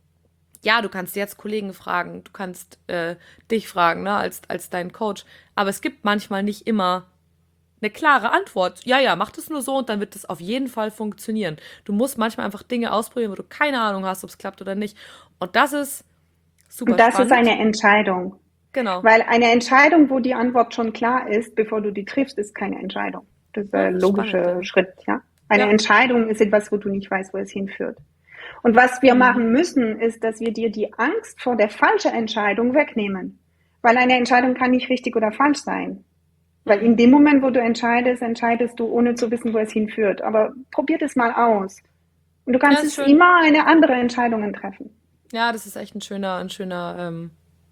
ja, du kannst jetzt Kollegen fragen, du kannst äh, dich fragen, ne, als, als deinen Coach. Aber es gibt manchmal nicht immer eine klare Antwort. Ja, ja, mach das nur so und dann wird das auf jeden Fall funktionieren. Du musst manchmal einfach Dinge ausprobieren, wo du keine Ahnung hast, ob es klappt oder nicht. Und das ist super Und das ist spannend. eine Entscheidung. Genau. Weil eine Entscheidung, wo die Antwort schon klar ist, bevor du die triffst, ist keine Entscheidung. Das ist Ja, ein das ist spannend, logischer ja. Schritt, ja. Eine Ja. Entscheidung ist etwas, wo du nicht weißt, wo es hinführt. Und was wir Mhm. machen müssen, ist, dass wir dir die Angst vor der falschen Entscheidung wegnehmen. Weil eine Entscheidung kann nicht richtig oder falsch sein. Weil Mhm. in dem Moment, wo du entscheidest, entscheidest du, ohne zu wissen, wo es hinführt. Aber probier das mal aus. Und du Ja, kannst ist es schön. immer eine andere Entscheidung treffen. Ja, das ist echt ein schöner, ein schöner, ähm,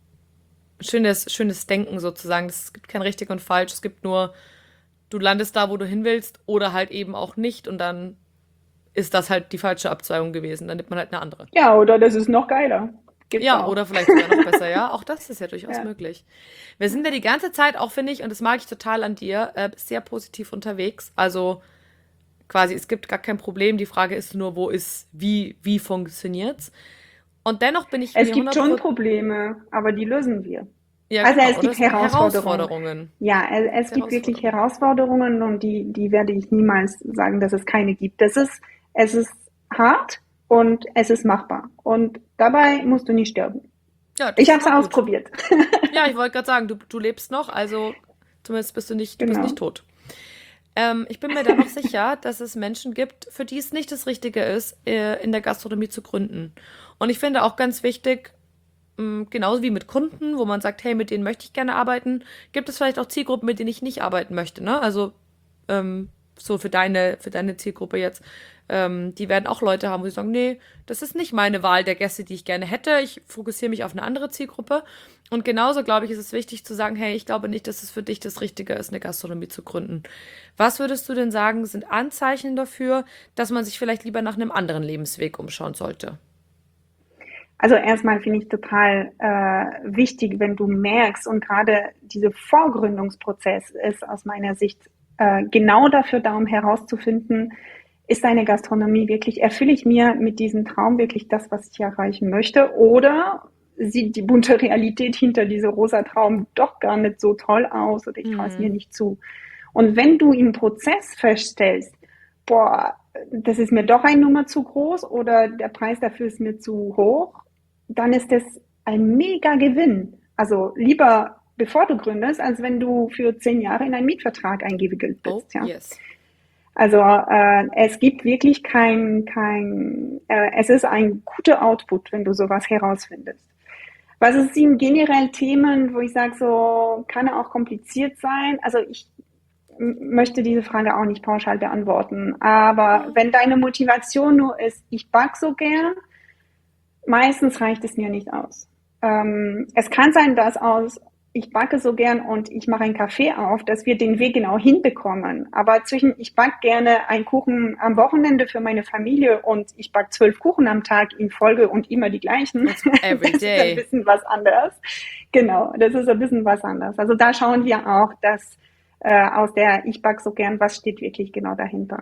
schönes, schönes Denken sozusagen. Es gibt kein richtig und falsch. Es gibt nur, du landest da, wo du hin willst, oder halt eben auch nicht. Und dann ist das halt die falsche Abzweigung gewesen. Dann nimmt man halt eine andere. Ja, oder das ist noch geiler. Gibt's Ja, auch. oder vielleicht sogar noch besser, ja. Auch das ist ja durchaus Ja. möglich. Wir sind ja die ganze Zeit auch, finde ich, und das mag ich total an dir, äh, sehr positiv unterwegs. Also quasi, es gibt gar kein Problem. Die Frage ist nur, wo ist, wie, wie funktioniert's? Und dennoch bin ich Es mir gibt hundert schon Prozent, Probleme, aber die lösen wir. ja Also genau, es oder? gibt Es sind Herausforderungen. Herausforderungen. Ja, es, es gibt wirklich Herausforderungen. Herausforderungen und die, die werde ich niemals sagen, dass es keine gibt. Das ist, es ist hart und es ist machbar. Und dabei musst du nicht sterben. Ja, das Ich ist habe es mal gut. ausprobiert. Ja, ich wollte gerade sagen, du, du lebst noch, also zumindest bist du nicht, du bist Genau. nicht tot. Ähm, ich bin mir dennoch sicher, dass es Menschen gibt, für die es nicht das Richtige ist, äh, in der Gastronomie zu gründen. Und ich finde auch ganz wichtig, mh, genauso wie mit Kunden, wo man sagt, hey, mit denen möchte ich gerne arbeiten, gibt es vielleicht auch Zielgruppen, mit denen ich nicht arbeiten möchte, ne? Also ähm, so für deine, für deine Zielgruppe jetzt. Ähm, die werden auch Leute haben, wo sie sagen, nee, das ist nicht meine Wahl der Gäste, die ich gerne hätte. Ich fokussiere mich auf eine andere Zielgruppe. Und genauso, glaube ich, ist es wichtig zu sagen, hey, ich glaube nicht, dass es für dich das Richtige ist, eine Gastronomie zu gründen. Was würdest du denn sagen, sind Anzeichen dafür, dass man sich vielleicht lieber nach einem anderen Lebensweg umschauen sollte? Also erstmal finde ich total äh, wichtig, wenn du merkst und gerade dieser Vorgründungsprozess ist aus meiner Sicht äh, genau dafür da, um herauszufinden, ist eine Gastronomie wirklich, erfülle ich mir mit diesem Traum wirklich das, was ich erreichen möchte, oder sieht die bunte Realität hinter diesem rosa Traum doch gar nicht so toll aus oder ich traue es mir Mhm. nicht zu. Und wenn du im Prozess feststellst, boah, das ist mir doch eine Nummer zu groß oder der Preis dafür ist mir zu hoch, dann ist das ein mega Gewinn. Also lieber bevor du gründest, als wenn du für zehn Jahre in einen Mietvertrag eingewickelt Oh, bist, ja. yes. Also äh, es gibt wirklich kein, kein äh, es ist ein guter Output, wenn du sowas herausfindest. Was sind generell Themen, wo ich sage, so kann auch kompliziert sein? Also ich m- möchte diese Frage auch nicht pauschal beantworten. Aber wenn deine Motivation nur ist, ich back so gern, meistens reicht es mir nicht aus. Ähm, es kann sein, dass aus ich backe so gern und ich mache einen Kaffee auf, dass wir den Weg genau hinbekommen. Aber zwischen ich backe gerne einen Kuchen am Wochenende für meine Familie und ich backe zwölf Kuchen am Tag in Folge und immer die gleichen, Und every das ist ein day. bisschen was anderes. Genau, das ist ein bisschen was anderes. Also da schauen wir auch, dass äh, aus der ich backe so gern, was steht wirklich genau dahinter.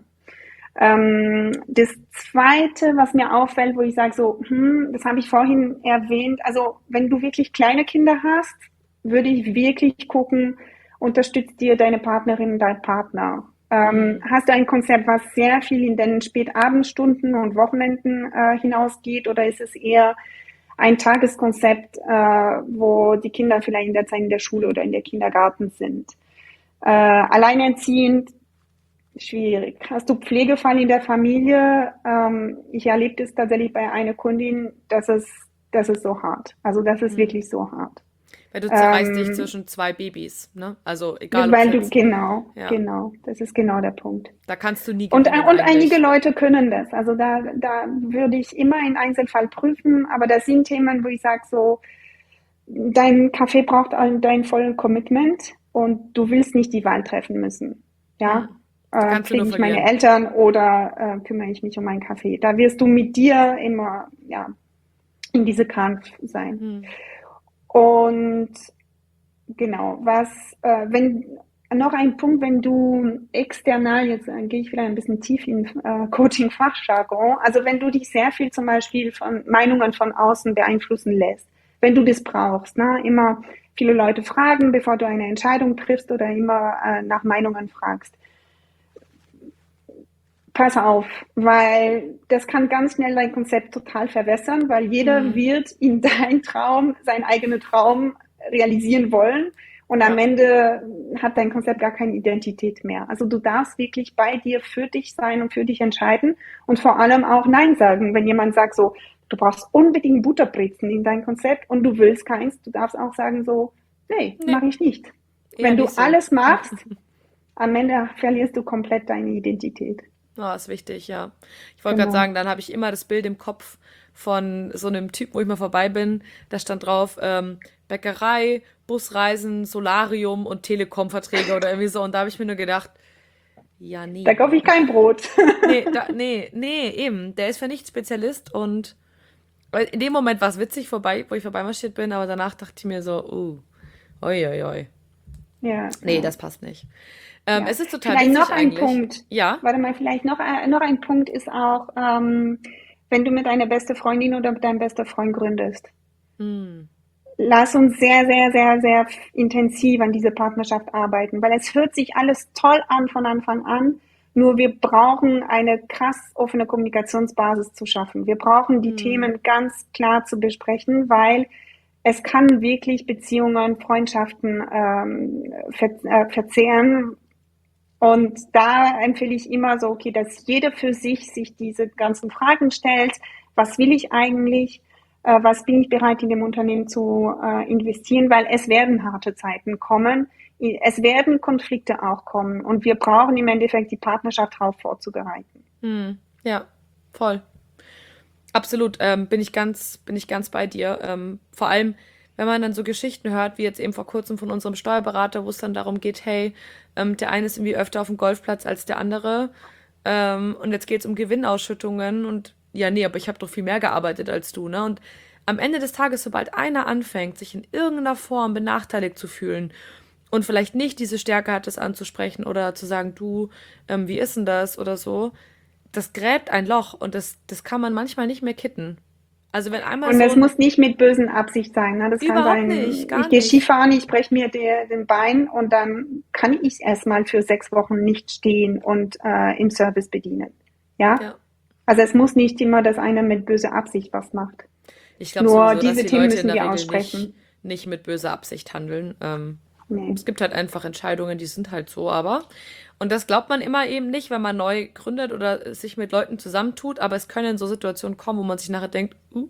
Ähm, das Zweite, was mir auffällt, wo ich sage so, hm, das habe ich vorhin erwähnt, also wenn du wirklich kleine Kinder hast, würde ich wirklich gucken, unterstützt dir deine Partnerin, dein Partner. Ähm, Mhm. hast du ein Konzept, was sehr viel in den Spätabendstunden und Wochenenden äh, hinausgeht, oder ist es eher ein Tageskonzept, äh, wo die Kinder vielleicht in der Zeit in der Schule oder in der Kindergarten sind? Äh, alleinerziehend, schwierig. Hast du Pflegefall in der Familie? Ähm, ich erlebe das tatsächlich bei einer Kundin, das ist, das ist so hart. Also das ist Mhm. wirklich so hart. Weil du zerreißt dich Ähm, zwischen zwei Babys, ne? Also egal, ob es weil du, jetzt, genau, ja, genau, das ist genau der Punkt. da kannst du nie Und, gewinnen und einige eigentlich. Leute können das. Also da, da würde ich immer einen Einzelfall prüfen, aber das sind Themen, wo ich sage so, dein Kaffee braucht ein- dein volles Commitment und du willst nicht die Wahl treffen müssen. Ja, Mhm. Da äh, kannst du nur pflege ich meine verlieren. Eltern oder äh, kümmere ich mich um meinen Kaffee. Da wirst du mit dir immer ja, in diese Kampf sein. Mhm. Und genau, was, äh, wenn noch ein Punkt, wenn du external, jetzt äh, gehe ich wieder ein bisschen tief in äh, Coaching-Fachjargon, also wenn du dich sehr viel zum Beispiel von Meinungen von außen beeinflussen lässt, wenn du das brauchst, ne, immer viele Leute fragen, bevor du eine Entscheidung triffst oder immer äh, nach Meinungen fragst. Pass auf, weil das kann ganz schnell dein Konzept total verwässern, weil jeder Mhm. wird in deinen Traum, seinen eigenen Traum realisieren wollen und am Ja. Ende hat dein Konzept gar keine Identität mehr. Also du darfst wirklich bei dir für dich sein und für dich entscheiden und vor allem auch Nein sagen. Wenn jemand sagt so, du brauchst unbedingt Butterbrezen in dein Konzept und du willst keins, du darfst auch sagen so, nee, Nee, mache ich nicht. eher Wenn du nicht so. alles machst, am Ende verlierst du komplett deine Identität. Oh, ist wichtig, ja. Ich wollte gerade Genau. sagen, dann habe ich immer das Bild im Kopf von so einem Typ, wo ich mal vorbei bin. Da stand drauf, ähm, Bäckerei, Busreisen, Solarium und Telekom-Verträge oder irgendwie so. Und da habe ich mir nur gedacht, Ja, Da nee. kaufe ich kein Brot. Nee, da, nee, nee, eben. Der ist für nichts Spezialist und weil in dem Moment war es witzig vorbei, wo ich vorbeimarschiert bin, aber danach dachte ich mir so, uh, oi, oi, oi. Ja, Nee, ja, das passt nicht. Ähm, ja. es ist total Vielleicht noch witzig ein eigentlich. Punkt. Ja. Warte mal, vielleicht noch, ein- noch ein Punkt ist auch, ähm, wenn du mit deiner beste Freundin oder mit deinem besten Freund gründest. Hm. Lass uns sehr, sehr, sehr, sehr intensiv an dieser Partnerschaft arbeiten, weil es hört sich alles toll an von Anfang an. Nur wir brauchen eine krass offene Kommunikationsbasis zu schaffen. Wir brauchen die Hm. Themen ganz klar zu besprechen, weil es kann wirklich Beziehungen, Freundschaften ähm, ver äh, verzehren. Und da empfehle ich immer so, okay, dass jeder für sich sich diese ganzen Fragen stellt. Was will ich eigentlich? Äh, was bin ich bereit in dem Unternehmen zu äh, investieren? Weil es werden harte Zeiten kommen. Es werden Konflikte auch kommen. Und wir brauchen im Endeffekt die Partnerschaft darauf vorzubereiten. Hm. Ja, voll. Absolut, ähm, bin ich ganz, bin ich ganz bei dir. Ähm, vor allem, wenn man dann so Geschichten hört, wie jetzt eben vor kurzem von unserem Steuerberater, wo es dann darum geht, hey, ähm, der eine ist irgendwie öfter auf dem Golfplatz als der andere. Ähm, und jetzt geht es um Gewinnausschüttungen und ja, nee, aber ich habe doch viel mehr gearbeitet als du, ne? Und am Ende des Tages, sobald einer anfängt, sich in irgendeiner Form benachteiligt zu fühlen und vielleicht nicht diese Stärke hat, das anzusprechen oder zu sagen, du, ähm, wie ist denn das oder so, das gräbt ein Loch und das, das kann man manchmal nicht mehr kitten. Also wenn einmal Und so es ein, muss nicht mit bösen Absicht sein. Ne? Das kann überhaupt nicht, sein, gar ich gehe nicht. Skifahren, ich breche mir der, den Bein und dann kann ich erstmal für sechs Wochen nicht stehen und äh, im Service bedienen. Ja? Ja. Also es muss nicht immer, dass einer mit böser Absicht was macht. Ich glaube Nur sowieso, dass diese die Themen Leute in müssen der wir Regel nicht, aussprechen. nicht mit böser Absicht handeln. Ähm, Nee. es gibt halt einfach Entscheidungen, die sind halt so, aber. Und das glaubt man immer eben nicht, wenn man neu gründet oder sich mit Leuten zusammentut, aber es können so Situationen kommen, wo man sich nachher denkt, uh,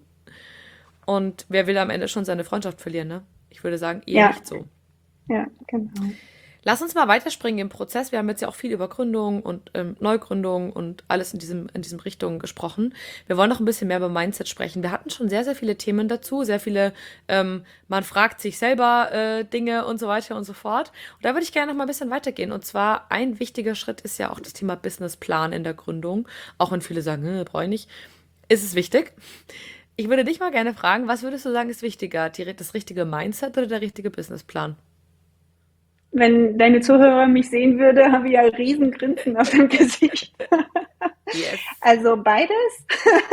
und wer will am Ende schon seine Freundschaft verlieren, ne? Ich würde sagen, eher Ja, nicht so. ja, genau. Lass uns mal weiterspringen im Prozess. Wir haben jetzt ja auch viel über Gründung und ähm, Neugründung und alles in diesem, in diesem Richtung gesprochen. Wir wollen noch ein bisschen mehr über Mindset sprechen. Wir hatten schon sehr, sehr viele Themen dazu, sehr viele, ähm, man fragt sich selber äh, Dinge und so weiter und so fort. Und da würde ich gerne noch mal ein bisschen weitergehen. Und zwar ein wichtiger Schritt ist ja auch das Thema Businessplan in der Gründung. Auch wenn viele sagen, hm, brauche ich nicht. Ist es wichtig? Ich würde dich mal gerne fragen, was würdest du sagen, ist wichtiger? Die, das richtige Mindset oder der richtige Businessplan? Wenn deine Zuhörer mich sehen würde, habe ich ein riesen Grinsen auf dem Gesicht. Yes. Also beides.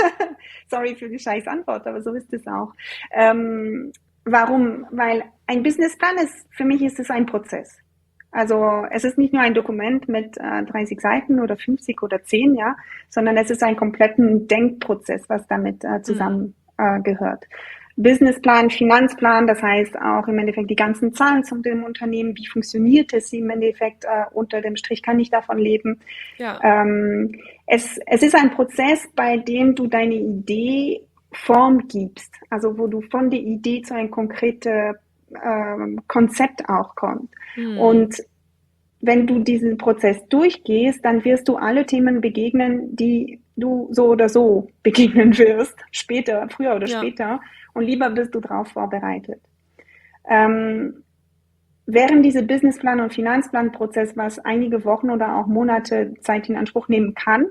Sorry für die scheiß Antwort, aber so ist es auch. Ähm, warum? Weil ein Businessplan ist, für mich ist es ein Prozess. Also es ist nicht nur ein Dokument mit äh, dreißig Seiten oder fünfzig oder zehn, ja, sondern es ist ein kompletten Denkprozess, was damit äh, Hm. zusammen äh, gehört. Businessplan, Finanzplan, das heißt auch im Endeffekt die ganzen Zahlen zu dem Unternehmen, wie funktioniert es im Endeffekt äh, unter dem Strich, kann ich davon leben. Ja. Ähm, es, es ist ein Prozess, bei dem du deine Idee Form gibst, also wo du von der Idee zu einem konkreten ähm, Konzept auch kommst. Hm. Und wenn du diesen Prozess durchgehst, dann wirst du alle Themen begegnen, die du so oder so begegnen wirst, später, früher oder Ja. später. Und lieber bist du darauf vorbereitet. Ähm, während dieser Businessplan- und Finanzplanprozess, was einige Wochen oder auch Monate Zeit in Anspruch nehmen kann,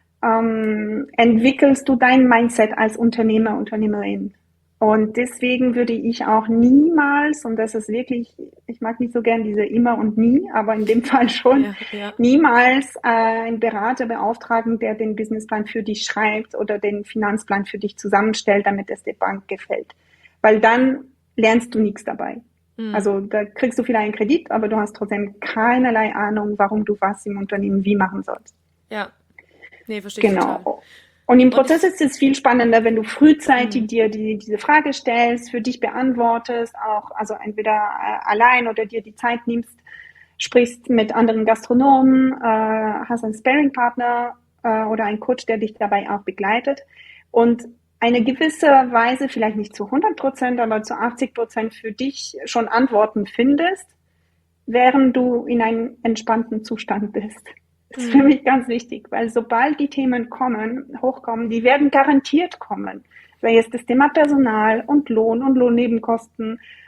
ähm, entwickelst du dein Mindset als Unternehmer, Unternehmerin. Und deswegen würde ich auch niemals, und das ist wirklich, ich mag nicht so gern diese immer und nie, aber in dem Fall schon, Ja, ja. niemals äh, einen Berater beauftragen, der den Businessplan für dich schreibt oder den Finanzplan für dich zusammenstellt, damit es der Bank gefällt. Weil dann lernst du nichts dabei. Hm. Also da kriegst du vielleicht einen Kredit, aber du hast trotzdem keinerlei Ahnung, warum du was im Unternehmen wie machen sollst. Ja. Nee, verstehe ich total. Genau. Und im Und Prozess ich, ist es viel spannender, wenn du frühzeitig hm. dir die, diese Frage stellst, für dich beantwortest, auch also entweder äh, allein oder dir die Zeit nimmst, sprichst mit anderen Gastronomen, äh, hast einen Sparring-Partner äh, oder einen Coach, der dich dabei auch begleitet und eine gewisse Weise, vielleicht nicht zu hundert Prozent, aber zu achtzig Prozent für dich schon Antworten findest, während du in einem entspannten Zustand bist. Das ist für Hm. mich ganz wichtig, weil sobald die Themen kommen, hochkommen, die werden garantiert kommen. Sei es das Thema Personal und Lohn und Lohnnebenkosten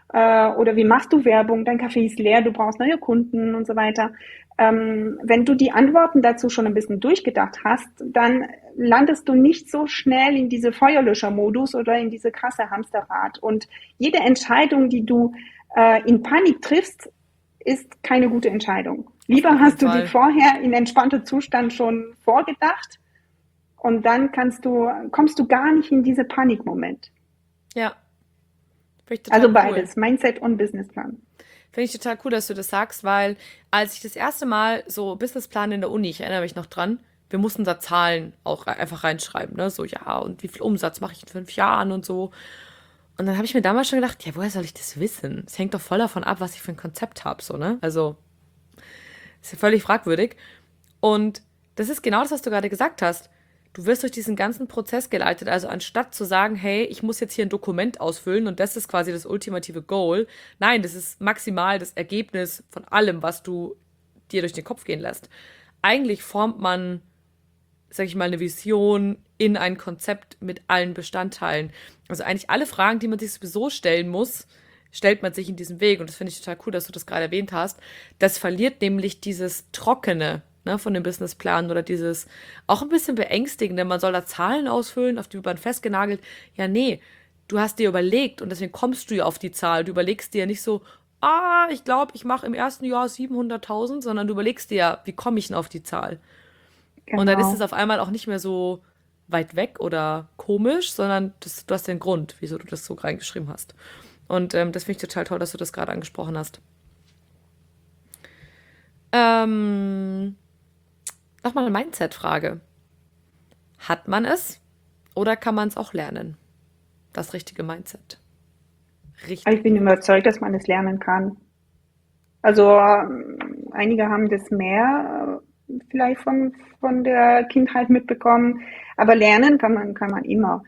Äh, oder wie machst du Werbung? Dein Kaffee ist leer, du brauchst neue Kunden und so weiter. Ähm, wenn du die Antworten dazu schon ein bisschen durchgedacht hast, dann landest du nicht so schnell in diese Feuerlöscher-Modus oder in diese krasse Hamsterrad. Und jede Entscheidung, die du äh, in Panik triffst, ist keine gute Entscheidung. Lieber hast du die vorher in entspannter Zustand schon vorgedacht und dann kannst du, kommst du gar nicht in diese Panikmoment. Ja. Also beides, cool. Mindset und Businessplan. Finde ich total cool, dass du das sagst, weil als ich das erste Mal so Businessplan in der Uni, ich erinnere mich noch dran, wir mussten da Zahlen auch einfach reinschreiben, ne? So, ja, und wie viel Umsatz mache ich in fünf Jahren und so. Und dann habe ich mir damals schon gedacht, ja, woher soll ich das wissen? Es hängt doch voll davon ab, was ich für ein Konzept habe, so, ne? Also, ist ja völlig fragwürdig. Und das ist genau das, was du gerade gesagt hast. Du wirst durch diesen ganzen Prozess geleitet. Also anstatt zu sagen, hey, ich muss jetzt hier ein Dokument ausfüllen und das ist quasi das ultimative Goal. Nein, das ist maximal das Ergebnis von allem, was du dir durch den Kopf gehen lässt. Eigentlich formt man, sag ich mal, eine Vision in ein Konzept mit allen Bestandteilen. Also eigentlich alle Fragen, die man sich sowieso stellen muss, stellt man sich in diesem Weg. Und das finde ich total cool, dass du das gerade erwähnt hast. Das verliert nämlich dieses Trockene, ne, von dem Businessplan oder dieses auch ein bisschen beängstigende, man soll da Zahlen ausfüllen, auf die man festgenagelt. Ja, nee, du hast dir überlegt und deswegen kommst du ja auf die Zahl. Du überlegst dir ja nicht so, ah, ich glaube, ich mache im ersten Jahr siebenhunderttausend, sondern du überlegst dir ja, wie komme ich denn auf die Zahl? Genau. Und dann ist es auf einmal auch nicht mehr so weit weg oder komisch, sondern das, du hast den Grund, wieso du das so reingeschrieben hast. Und ähm, das finde ich total toll, dass du das gerade angesprochen hast. Ähm, Nochmal eine Mindset-Frage. Hat man es oder kann man es auch lernen? Das richtige Mindset. Richtig. Ich bin überzeugt, dass man es lernen kann. Also ähm, einige haben das mehr äh, vielleicht von, von der Kindheit mitbekommen, aber lernen kann man, kann man immer.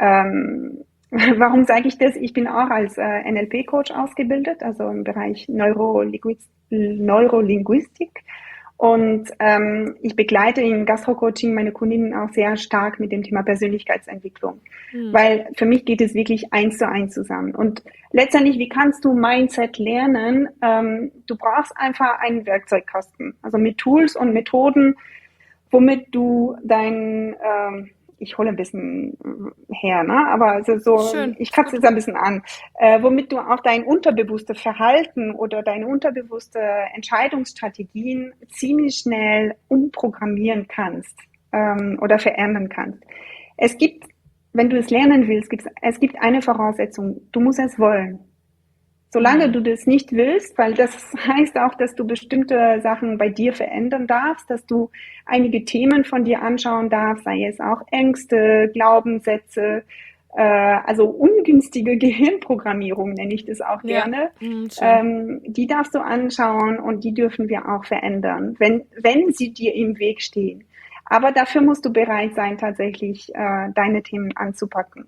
Ähm, warum sage ich das? Ich bin auch als äh, N L P-Coach ausgebildet, also im Bereich Neurolinguist- Neurolinguistik. Und ähm, ich begleite im Gastro-Coaching meine Kundinnen auch sehr stark mit dem Thema Persönlichkeitsentwicklung. Hm. Weil für mich geht es wirklich eins zu eins zusammen. Und letztendlich, wie kannst du Mindset lernen? Ähm, du brauchst einfach einen Werkzeugkasten, also mit Tools und Methoden, womit du dein, ähm, ich hole ein bisschen her, ne? Aber also so, Schön. Ich kratze es ein bisschen an, äh, womit du auch dein unterbewusstes Verhalten oder deine unterbewusste Entscheidungsstrategien ziemlich schnell umprogrammieren kannst ähm, oder verändern kannst. Es gibt, wenn du es lernen willst, gibt's, es gibt eine Voraussetzung, du musst es wollen. Solange du das nicht willst, weil das heißt auch, dass du bestimmte Sachen bei dir verändern darfst, dass du einige Themen von dir anschauen darfst, sei es auch Ängste, Glaubenssätze, äh, also ungünstige Gehirnprogrammierung nenne ich das auch ja. gerne. Mhm, ähm, die darfst du anschauen und die dürfen wir auch verändern, wenn, wenn sie dir im Weg stehen. Aber dafür musst du bereit sein, tatsächlich äh, deine Themen anzupacken.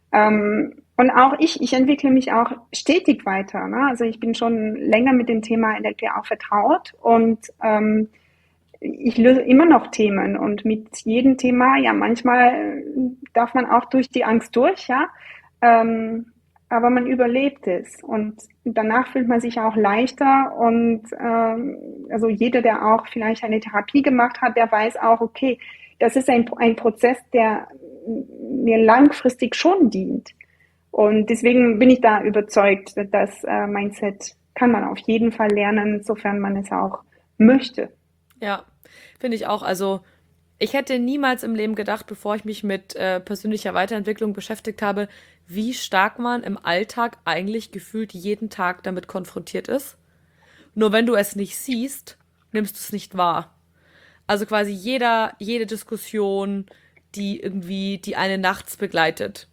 Ähm, und auch ich, ich entwickle mich auch stetig weiter. Ne? Also ich bin schon länger mit dem Thema N L P auch vertraut und ähm, ich löse immer noch Themen und mit jedem Thema, ja manchmal darf man auch durch die Angst durch, ja, ähm, aber man überlebt es und danach fühlt man sich auch leichter und ähm, also jeder, der auch vielleicht eine Therapie gemacht hat, der weiß auch, okay, das ist ein, ein Prozess, der mir langfristig schon dient. Und deswegen bin ich da überzeugt, dass äh, Mindset kann man auf jeden Fall lernen, sofern man es auch möchte. Ja, finde ich auch. Also ich hätte niemals im Leben gedacht, bevor ich mich mit äh, persönlicher Weiterentwicklung beschäftigt habe, wie stark man im Alltag eigentlich gefühlt jeden Tag damit konfrontiert ist. Nur wenn du es nicht siehst, nimmst du es nicht wahr. Also quasi jeder, jede Diskussion, die irgendwie die eine nachts begleitet.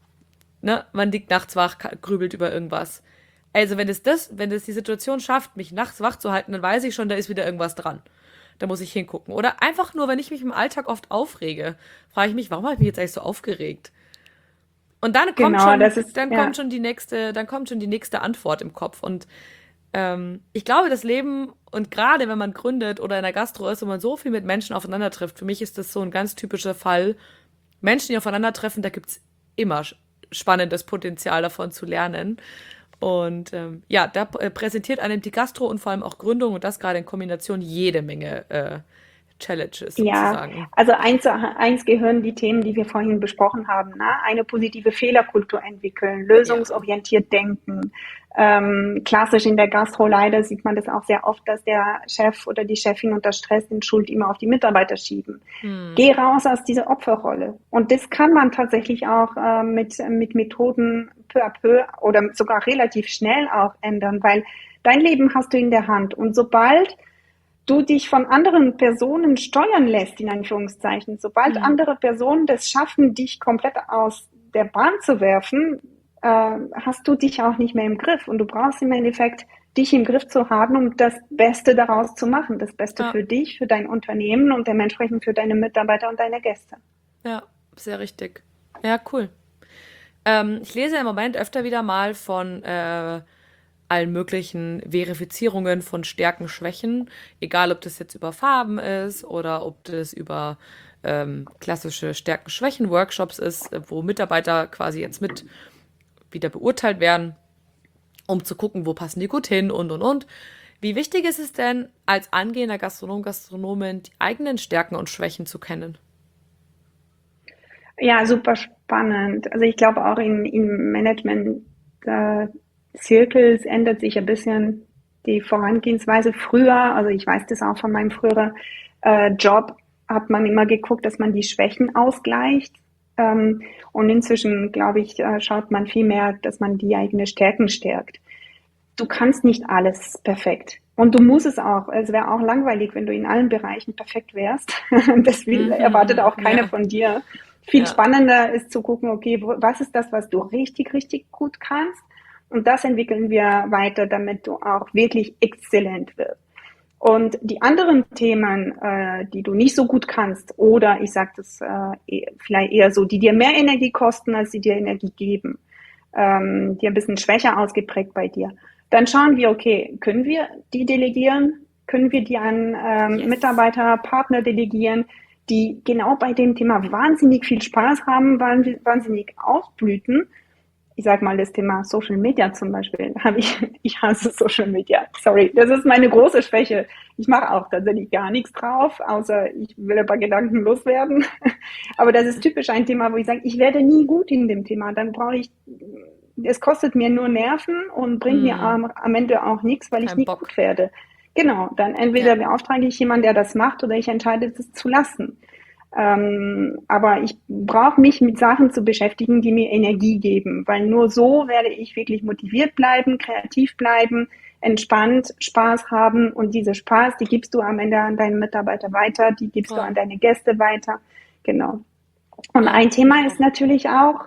Ne? Man liegt nachts wach, grübelt über irgendwas. Also wenn es das, wenn es die Situation schafft, mich nachts wach zu halten, dann weiß ich schon, da ist wieder irgendwas dran. Da muss ich hingucken. Oder einfach nur, wenn ich mich im Alltag oft aufrege, frage ich mich, warum habe ich mich jetzt eigentlich so aufgeregt? Und dann kommt genau, schon, ist, dann ja. kommt schon die nächste, dann kommt schon die nächste Antwort im Kopf. Und ähm, ich glaube, das Leben, und gerade wenn man gründet oder in der Gastro ist und man so viel mit Menschen aufeinander trifft, für mich ist das so ein ganz typischer Fall. Menschen, die aufeinandertreffen, da gibt es immer spannendes Potenzial davon zu lernen. Und ähm, ja, da äh, präsentiert einem die Gastro und vor allem auch Gründung und das gerade in Kombination jede Menge äh, Challenges Ja, sozusagen. also eins, eins gehören die Themen, die wir vorhin besprochen haben. Ne? Eine positive Fehlerkultur entwickeln, Ja. lösungsorientiert denken. Ähm, klassisch in der Gastro leider sieht man das auch sehr oft, dass der Chef oder die Chefin unter Stress den Schuld immer auf die Mitarbeiter schieben. Hm. Geh raus aus dieser Opferrolle. Und das kann man tatsächlich auch äh, mit, mit Methoden peu à peu oder sogar relativ schnell auch ändern, weil dein Leben hast du in der Hand. Und sobald du dich von anderen Personen steuern lässt, in Anführungszeichen, sobald Hm. andere Personen das schaffen, dich komplett aus der Bahn zu werfen, äh, hast du dich auch nicht mehr im Griff. Und du brauchst im Endeffekt dich im Griff zu haben, um das Beste daraus zu machen. Das Beste Ja, für dich, für dein Unternehmen und dementsprechend für deine Mitarbeiter und deine Gäste. ja, sehr richtig. Ja, cool. Ähm, ich lese im Moment öfter wieder mal von äh, allen möglichen Verifizierungen von Stärken, Schwächen, egal ob das jetzt über Farben ist oder ob das über ähm, klassische Stärken-Schwächen-Workshops ist, äh, wo Mitarbeiter quasi jetzt mit wieder beurteilt werden, um zu gucken, wo passen die gut hin und und und. Wie wichtig ist es denn, als angehender Gastronom, Gastronomin die eigenen Stärken und Schwächen zu kennen? Ja, super spannend. Also ich glaube auch in, in Management äh, Circles ändert sich ein bisschen die Vorangehensweise. Früher, also ich weiß das auch von meinem früheren äh, Job, hat man immer geguckt, dass man die Schwächen ausgleicht. Ähm, und inzwischen, glaube ich, äh, schaut man viel mehr, dass man die eigenen Stärken stärkt. Du kannst nicht alles perfekt. Und du musst es auch. Es wäre auch langweilig, wenn du in allen Bereichen perfekt wärst. Das will, erwartet Mhm, auch keiner ja, von dir. Viel ja, spannender ist zu gucken, okay, wo, was ist das, was du richtig, richtig gut kannst? Und das entwickeln wir weiter, damit du auch wirklich exzellent wirst. Und die anderen Themen, äh, die du nicht so gut kannst, oder ich sage das äh, vielleicht eher so, die dir mehr Energie kosten, als sie dir Energie geben, ähm, die ein bisschen schwächer ausgeprägt bei dir, dann schauen wir, okay, können wir die delegieren? Können wir die an ähm, yes. Mitarbeiter, Partner delegieren, die genau bei dem Thema wahnsinnig viel Spaß haben, wahnsinnig aufblüten? Ich sage mal, das Thema Social Media zum Beispiel, habe ich, ich hasse Social Media. Sorry, das ist meine große Schwäche. Ich mache auch tatsächlich gar nichts drauf, außer ich will ein paar Gedanken loswerden. Aber das ist typisch ein Thema, wo ich sage, ich werde nie gut in dem Thema. Dann brauche ich, es kostet mir nur Nerven und bringt mir Hm, am, am Ende auch nichts, weil ich kein nie Bock. gut werde. Genau, dann entweder Ja, beauftrage ich jemanden, der das macht, oder ich entscheide, es zu lassen. Ähm, aber ich brauche mich mit Sachen zu beschäftigen, die mir Energie geben, weil nur so werde ich wirklich motiviert bleiben, kreativ bleiben, entspannt, Spaß haben, und diese Spaß, die gibst du am Ende an deinen Mitarbeiter weiter, die gibst du voll. an deine Gäste weiter. Genau. Und Ja, ein finde ich Thema ist auch. natürlich auch,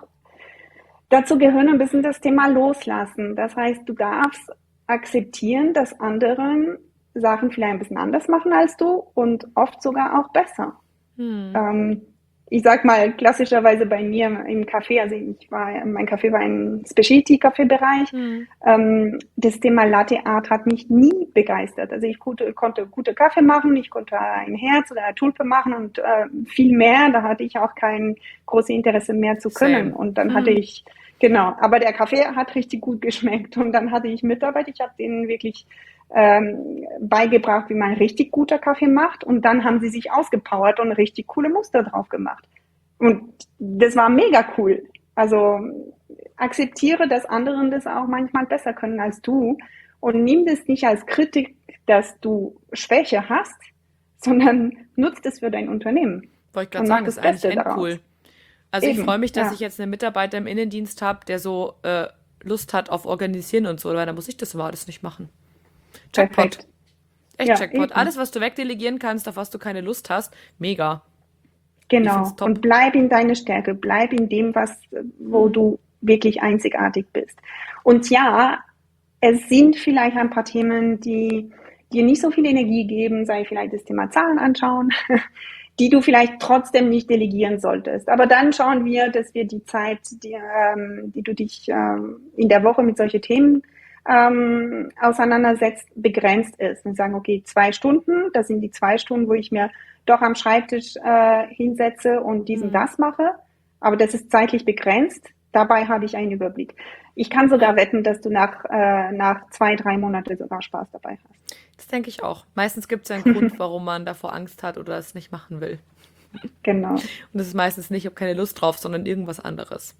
dazu gehört ein bisschen das Thema Loslassen. Das heißt, du darfst akzeptieren, dass anderen Sachen vielleicht ein bisschen anders machen als du und oft sogar auch besser. Hm. Ähm, ich sag mal, klassischerweise bei mir im Café, also ich war, mein Café war im Specialty-Kaffeebereich. Hm. Ähm, das Thema Latte Art hat mich nie begeistert. Also ich konnte, konnte gute Kaffee machen, ich konnte ein Herz oder eine Tulpe machen und äh, viel mehr. Da hatte ich auch kein großes Interesse mehr zu können. Same. Und dann hatte Hm. ich, genau, aber der Kaffee hat richtig gut geschmeckt. Und dann hatte ich Mitarbeiter, ich habe denen wirklich ähm, beigebracht, wie man richtig guter Kaffee macht, und dann haben sie sich ausgepowert und richtig coole Muster drauf gemacht. Und das war mega cool. Also akzeptiere, dass anderen das auch manchmal besser können als du, und nimm das nicht als Kritik, dass du Schwäche hast, sondern nutzt es für dein Unternehmen Wollte ich gerade und mach sagen, das ist eigentlich Beste endcool. daraus. Also ich freue Eben, mich, dass ich ja, jetzt einen Mitarbeiter im Innendienst habe, der so äh, Lust hat auf Organisieren und so, weil da muss ich das immer alles nicht machen. Jackpot. perfekt. Echt Ja, Jackpot. Alles, eben. was du wegdelegieren kannst, auf was du keine Lust hast, mega. Ich find's Genau. Und top. bleib in deiner Stärke, bleib in dem, was, wo Hm. du wirklich einzigartig bist. Und ja, es sind vielleicht ein paar Themen, die dir nicht so viel Energie geben, sei vielleicht das Thema Zahlen anschauen, die du vielleicht trotzdem nicht delegieren solltest. Aber dann schauen wir, dass wir die Zeit, die, ähm, die du dich ähm, in der Woche mit solchen Themen ähm, auseinandersetzt, begrenzt ist. Und sagen, okay, zwei Stunden, das sind die zwei Stunden, wo ich mir doch am Schreibtisch äh, hinsetze und diesen Hm. das mache. Aber das ist zeitlich begrenzt. Dabei habe ich einen Überblick. Ich kann sogar wetten, dass du nach, äh, nach zwei, drei Monaten sogar Spaß dabei hast. Das denke ich auch. Meistens gibt es ja einen Grund, warum man davor Angst hat oder es nicht machen will. Genau. Und das ist meistens nicht, ich habe keine Lust drauf, sondern irgendwas anderes.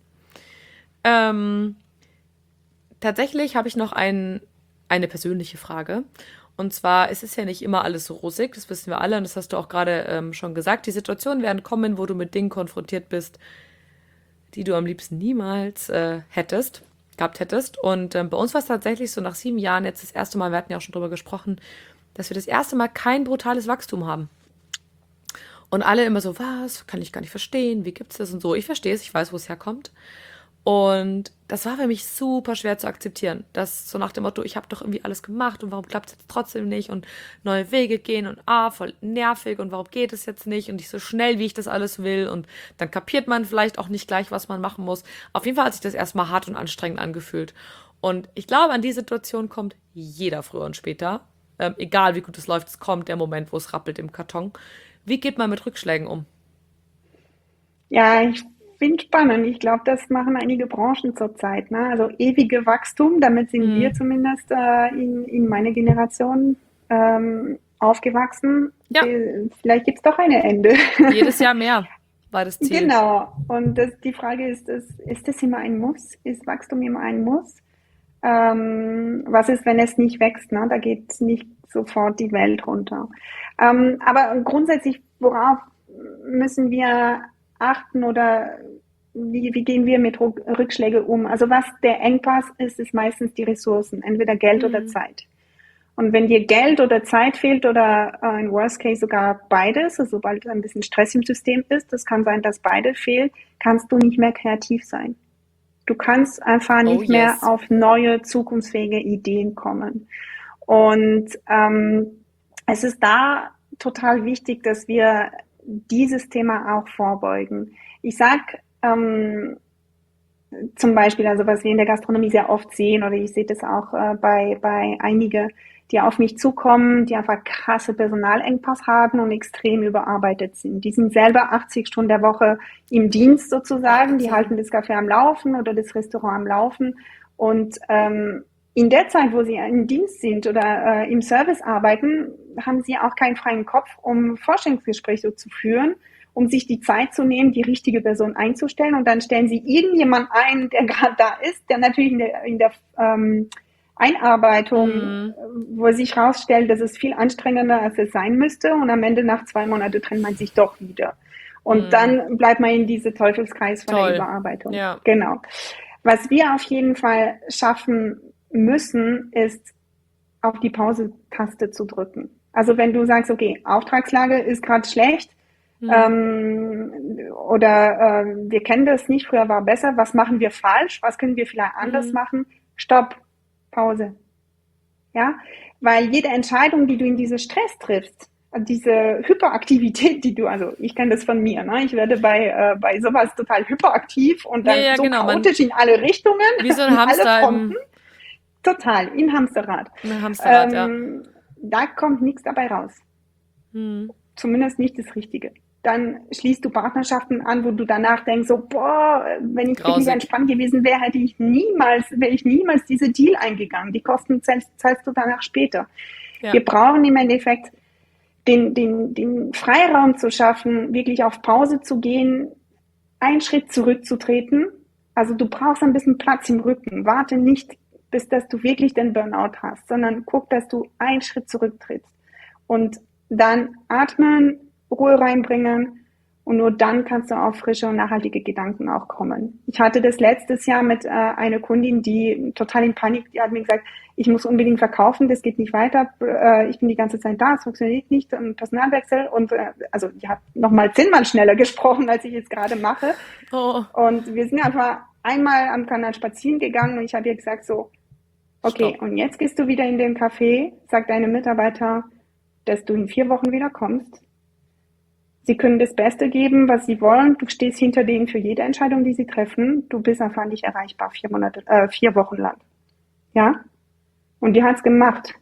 Ähm, tatsächlich habe ich noch ein, eine persönliche Frage. Und zwar, es ist ja nicht immer alles so rosig, das wissen wir alle, und das hast du auch gerade ähm, schon gesagt. Die Situationen werden kommen, wo du mit Dingen konfrontiert bist, die du am liebsten niemals äh, hättest, gehabt hättest. Und ähm, bei uns war es tatsächlich so nach sieben Jahren jetzt das erste Mal, wir hatten ja auch schon drüber gesprochen, dass wir das erste Mal kein brutales Wachstum haben. Und alle immer so, was, kann ich gar nicht verstehen, wie gibt's das und so. Ich verstehe es, ich weiß, wo es herkommt. Und das war für mich super schwer zu akzeptieren. Das so nach dem Motto, ich habe doch irgendwie alles gemacht und warum klappt es jetzt trotzdem nicht und neue Wege gehen und ah, voll nervig und warum geht es jetzt nicht und nicht so schnell, wie ich das alles will und dann kapiert man vielleicht auch nicht gleich, was man machen muss. Auf jeden Fall hat sich das erstmal hart und anstrengend angefühlt. Und ich glaube, an die Situation kommt jeder früher und später. Ähm, egal wie gut es läuft, es kommt der Moment, wo es rappelt im Karton. Wie geht man mit Rückschlägen um? Ja, ich finde spannend. Ich glaube, das machen einige Branchen zurzeit. Ne? Also ewige Wachstum, damit sind wir Hm. zumindest äh, in, in meiner Generation ähm, aufgewachsen. Ja, Die, vielleicht gibt es doch ein Ende. jedes Jahr mehr war das Ziel. Genau. Und das, die Frage ist, ist, ist das immer ein Muss? Ist Wachstum immer ein Muss? Ähm, was ist, wenn es nicht wächst? Ne? Da geht nicht sofort die Welt runter. Ähm, aber grundsätzlich, worauf müssen wir achten oder wie, wie gehen wir mit Rückschlägen um? Also was der Engpass ist, ist meistens die Ressourcen, entweder Geld oder Hm. Zeit. Und wenn dir Geld oder Zeit fehlt oder äh, in Worst Case sogar beides, also sobald ein bisschen Stress im System ist, das kann sein, dass beide fehlen, kannst du nicht mehr kreativ sein. Du kannst einfach Oh nicht mehr yes. auf neue, zukunftsfähige Ideen kommen. Und ähm, es ist da total wichtig, dass wir dieses Thema auch vorbeugen. Ich sag ähm, zum Beispiel, also was wir in der Gastronomie sehr oft sehen, oder ich sehe das auch äh, bei, bei einigen, die auf mich zukommen, die einfach krasse Personalengpass haben und extrem überarbeitet sind. Die sind selber achtzig Stunden der Woche im Dienst sozusagen, die Wahnsinn. halten das Café am Laufen oder das Restaurant am Laufen und ähm, in der Zeit, wo sie im Dienst sind oder äh, im Service arbeiten, haben sie auch keinen freien Kopf, um Vorstellungsgespräche zu führen, um sich die Zeit zu nehmen, die richtige Person einzustellen. Und dann stellen sie irgendjemand ein, der gerade da ist, der natürlich in der, in der ähm, Einarbeitung, Hm. wo sich herausstellt, dass es viel anstrengender, als es sein müsste. Und am Ende nach zwei Monaten trennt man sich doch wieder. Und Hm. dann bleibt man in diese Teufelskreis von der Toll. Überarbeitung. Ja. Genau. Was wir auf jeden Fall schaffen müssen, ist auf die Pause-Taste zu drücken. Also wenn du sagst, okay, Auftragslage ist gerade schlecht, Hm. ähm, oder ähm, wir kennen das nicht, früher war besser, was machen wir falsch, was können wir vielleicht anders Hm. machen? Stopp, Pause. Ja, weil jede Entscheidung, die du in diesem Stress triffst, diese Hyperaktivität, die du, also ich kenne das von mir, ne? Ich werde bei, äh, bei sowas total hyperaktiv und Ja, dann ja, so genau. Man, chaotisch in alle Richtungen, wie so ein in alle Hamster Fronten, im, total, im Hamsterrad. im Hamsterrad, ja. Ähm, da kommt nichts dabei raus. Hm. Zumindest nicht das Richtige. Dann schließt du Partnerschaften an, wo du danach denkst, so, boah, wenn ich wirklich Grausig. entspannt gewesen wäre, hätte ich niemals, wäre ich niemals diese Deal eingegangen. Die Kosten zahlst, zahlst du danach später. Ja. Wir brauchen im Endeffekt den, den, den Freiraum zu schaffen, wirklich auf Pause zu gehen, einen Schritt zurückzutreten. Also du brauchst ein bisschen Platz im Rücken. Warte nicht, bis dass du wirklich den Burnout hast, sondern guck, dass du einen Schritt zurücktrittst. Und dann atmen, Ruhe reinbringen und nur dann kannst du auf frische und nachhaltige Gedanken auch kommen. Ich hatte das letztes Jahr mit äh, einer Kundin, die total in Panik, die hat mir gesagt, ich muss unbedingt verkaufen, das geht nicht weiter, äh, ich bin die ganze Zeit da, es funktioniert nicht, ein Personalwechsel und äh, also die hat nochmal zehnmal schneller gesprochen, als ich jetzt gerade mache. Oh, Und wir sind einfach einmal am Kanal spazieren gegangen und ich habe ihr gesagt so, okay, stopp. und jetzt gehst du wieder in den Café, sagt deine Mitarbeiter, dass du in vier Wochen wieder kommst. Sie können das Beste geben, was sie wollen. Du stehst hinter denen für jede Entscheidung, die sie treffen. Du bist einfach nicht erreichbar vier Monate, äh, vier Wochen lang. Ja? Und die hat's gemacht.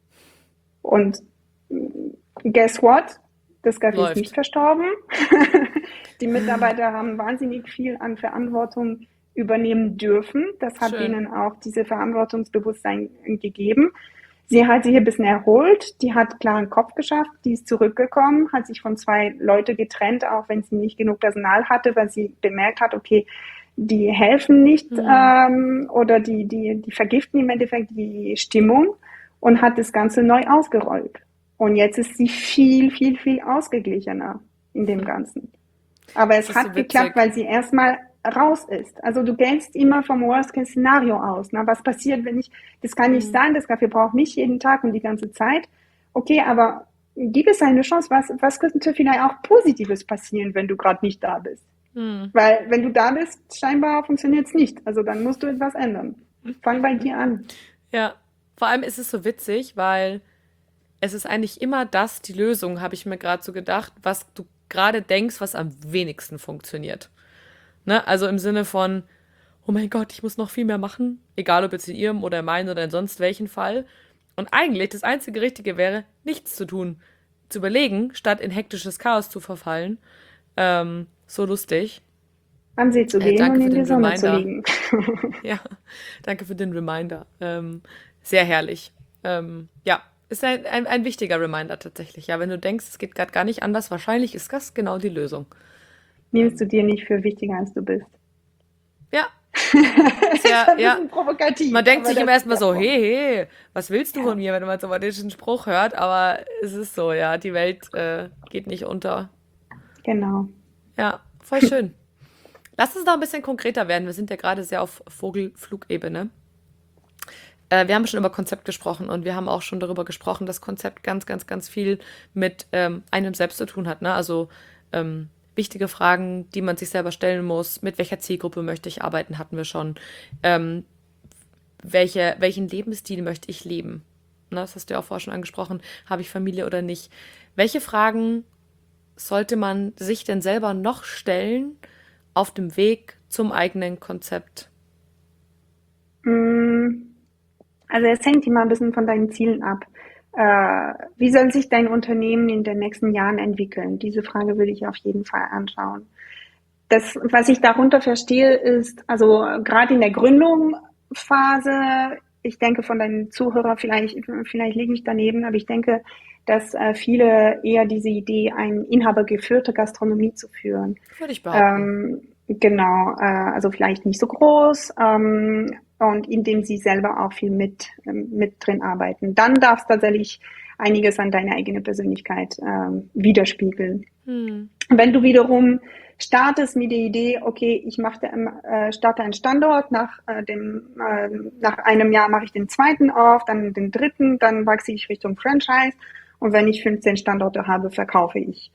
Und guess what? Das Café ist nicht Läuft. verstorben. Die Mitarbeiter haben wahnsinnig viel an Verantwortung übernehmen dürfen. Das hat Schön. denen auch diese Verantwortungsbewusstsein gegeben. Sie hat sich ein bisschen erholt, die hat klaren Kopf geschafft, die ist zurückgekommen, hat sich von zwei Leuten getrennt, auch wenn sie nicht genug Personal hatte, weil sie bemerkt hat, okay, die helfen nicht Mhm. ähm, oder die, die, die vergiften im Endeffekt die Stimmung und hat das Ganze neu ausgerollt. Und jetzt ist sie viel, viel, viel ausgeglichener in dem Ganzen. Aber es Das ist hat so geklappt, witzig. weil sie erstmal raus ist. Also du gehst immer vom Worst-Case-Szenario aus. Na, was passiert, wenn ich, das kann nicht Mhm. sein, das Kaffee braucht nicht jeden Tag und die ganze Zeit. Okay, aber gib es eine Chance. Was, was könnte vielleicht auch Positives passieren, wenn du gerade nicht da bist? Mhm. Weil wenn du da bist, scheinbar funktioniert es nicht. Also dann musst du etwas ändern. Fang bei dir an. Ja, vor allem ist es so witzig, weil es ist eigentlich immer das, die Lösung, habe ich mir gerade so gedacht, was du gerade denkst, was am wenigsten funktioniert. Ne? Also im Sinne von, oh mein Gott, ich muss noch viel mehr machen, egal ob jetzt in ihrem oder in meinem oder in sonst welchen Fall. Und eigentlich das einzige Richtige wäre, nichts zu tun, zu überlegen, statt in hektisches Chaos zu verfallen. Ähm, so lustig. An See zu Äh, gehen und danke für in den der Sonne zu Reminder. liegen. Ja, danke für den Reminder. Ähm, sehr herrlich. Ähm, ja, ist ein, ein, ein wichtiger Reminder tatsächlich. Ja, wenn du denkst, es geht gerade gar nicht anders, wahrscheinlich ist das genau die Lösung. Nimmst du Ähm, dir nicht für wichtiger, als du bist. ja, Ist sehr, ein ja. bisschen provokativ, Man denkt aber sich immer das ist erstmal der so, Punkt. hey, hey, was willst du von Ja. mir, wenn man so diesen Spruch hört? Aber es ist so, ja, die Welt äh, geht nicht unter. Genau. Ja, voll schön. Lass uns noch ein bisschen konkreter werden. Wir sind ja gerade sehr auf Vogelflugebene. Äh, wir haben schon über Konzept gesprochen und wir haben auch schon darüber gesprochen, dass Konzept ganz, ganz, ganz viel mit ähm, einem selbst zu tun hat. Ne? Also ähm, wichtige Fragen, die man sich selber stellen muss. Mit welcher Zielgruppe möchte ich arbeiten, hatten wir schon. Ähm, welche, welchen Lebensstil möchte ich leben? Ne, das hast du ja auch vorher schon angesprochen. Habe ich Familie oder nicht? Welche Fragen sollte man sich denn selber noch stellen auf dem Weg zum eigenen Konzept? Mm, Also es hängt immer ein bisschen von deinen Zielen ab. Äh, wie soll sich dein Unternehmen in den nächsten Jahren entwickeln? Diese Frage würde ich auf jeden Fall anschauen. Das, was ich darunter verstehe, ist, also gerade in der Gründungsphase, ich denke von deinen Zuhörern, vielleicht, vielleicht liege ich daneben, aber ich denke, dass äh, viele eher diese Idee, eine inhabergeführte Gastronomie zu führen. Würde ich behaupten. Ähm, genau, äh, also vielleicht nicht so groß ähm, und indem sie selber auch viel mit, ähm, mit drin arbeiten. Dann darf es tatsächlich einiges an deiner eigenen Persönlichkeit ähm, widerspiegeln. Hm. Wenn du wiederum startest mit der Idee, okay, ich mache, äh, starte einen Standort, nach, äh, dem, äh, nach einem Jahr mache ich den zweiten auf, dann den dritten, dann wachse ich Richtung Franchise und wenn ich fünfzehn Standorte habe, verkaufe ich.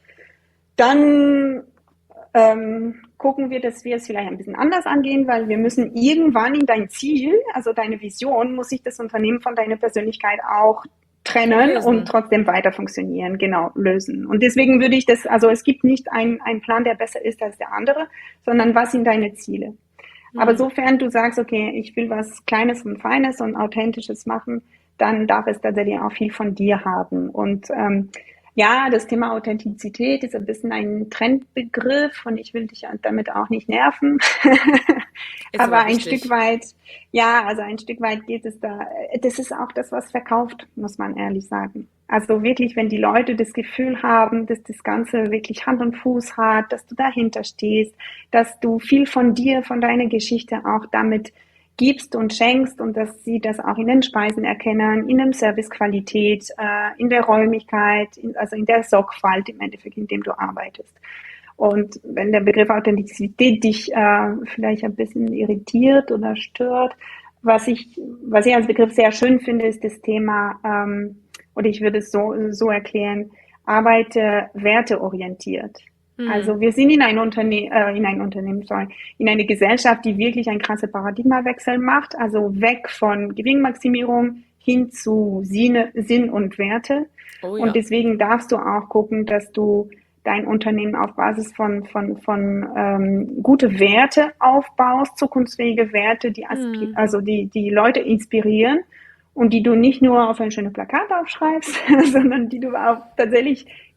Dann ähm, gucken wir, dass wir es vielleicht ein bisschen anders angehen, weil wir müssen irgendwann in dein Ziel, also deine Vision, muss sich das Unternehmen von deiner Persönlichkeit auch trennen und Lesen. trotzdem weiter funktionieren, genau, lösen. Und deswegen würde ich das, also es gibt nicht einen, einen Plan, der besser ist als der andere, sondern was sind deine Ziele? Aber Hm. sofern du sagst, okay, ich will was Kleines und Feines und Authentisches machen, dann darf es tatsächlich auch viel von dir haben. Und ähm, ja, das Thema Authentizität ist ein bisschen ein Trendbegriff und ich will dich damit auch nicht nerven. Ist Aber aber ein Stück wichtig. weit, ja, also ein Stück weit geht es da. Das ist auch das, was verkauft, muss man ehrlich sagen. Also wirklich, wenn die Leute das Gefühl haben, dass das Ganze wirklich Hand und Fuß hat, dass du dahinter stehst, dass du viel von dir, von deiner Geschichte auch damit gibst und schenkst und dass sie das auch in den Speisen erkennen, in der Servicequalität, äh, in der Räumlichkeit, in, also in der Sorgfalt im Endeffekt, in dem du arbeitest. Und wenn der Begriff Authentizität dich äh, vielleicht ein bisschen irritiert oder stört, was ich, was ich als Begriff sehr schön finde, ist das Thema, ähm, oder ich würde es so, so erklären, arbeite werteorientiert. Hm. Also wir sind in ein Unternehmen, äh, in ein Unternehmen, sorry, in eine Gesellschaft, die wirklich einen krassen Paradigmawechsel macht, also weg von Gewinnmaximierung hin zu Sinne, Sinn und Werte. Oh Und ja. deswegen darfst du auch gucken, dass du dein Unternehmen auf Basis von, von, von ähm, gute Werte aufbaust, zukunftsfähige Werte, die, Hm. also die, die Leute inspirieren und die du nicht nur auf ein schönes Plakat aufschreibst, sondern die du auch tatsächlich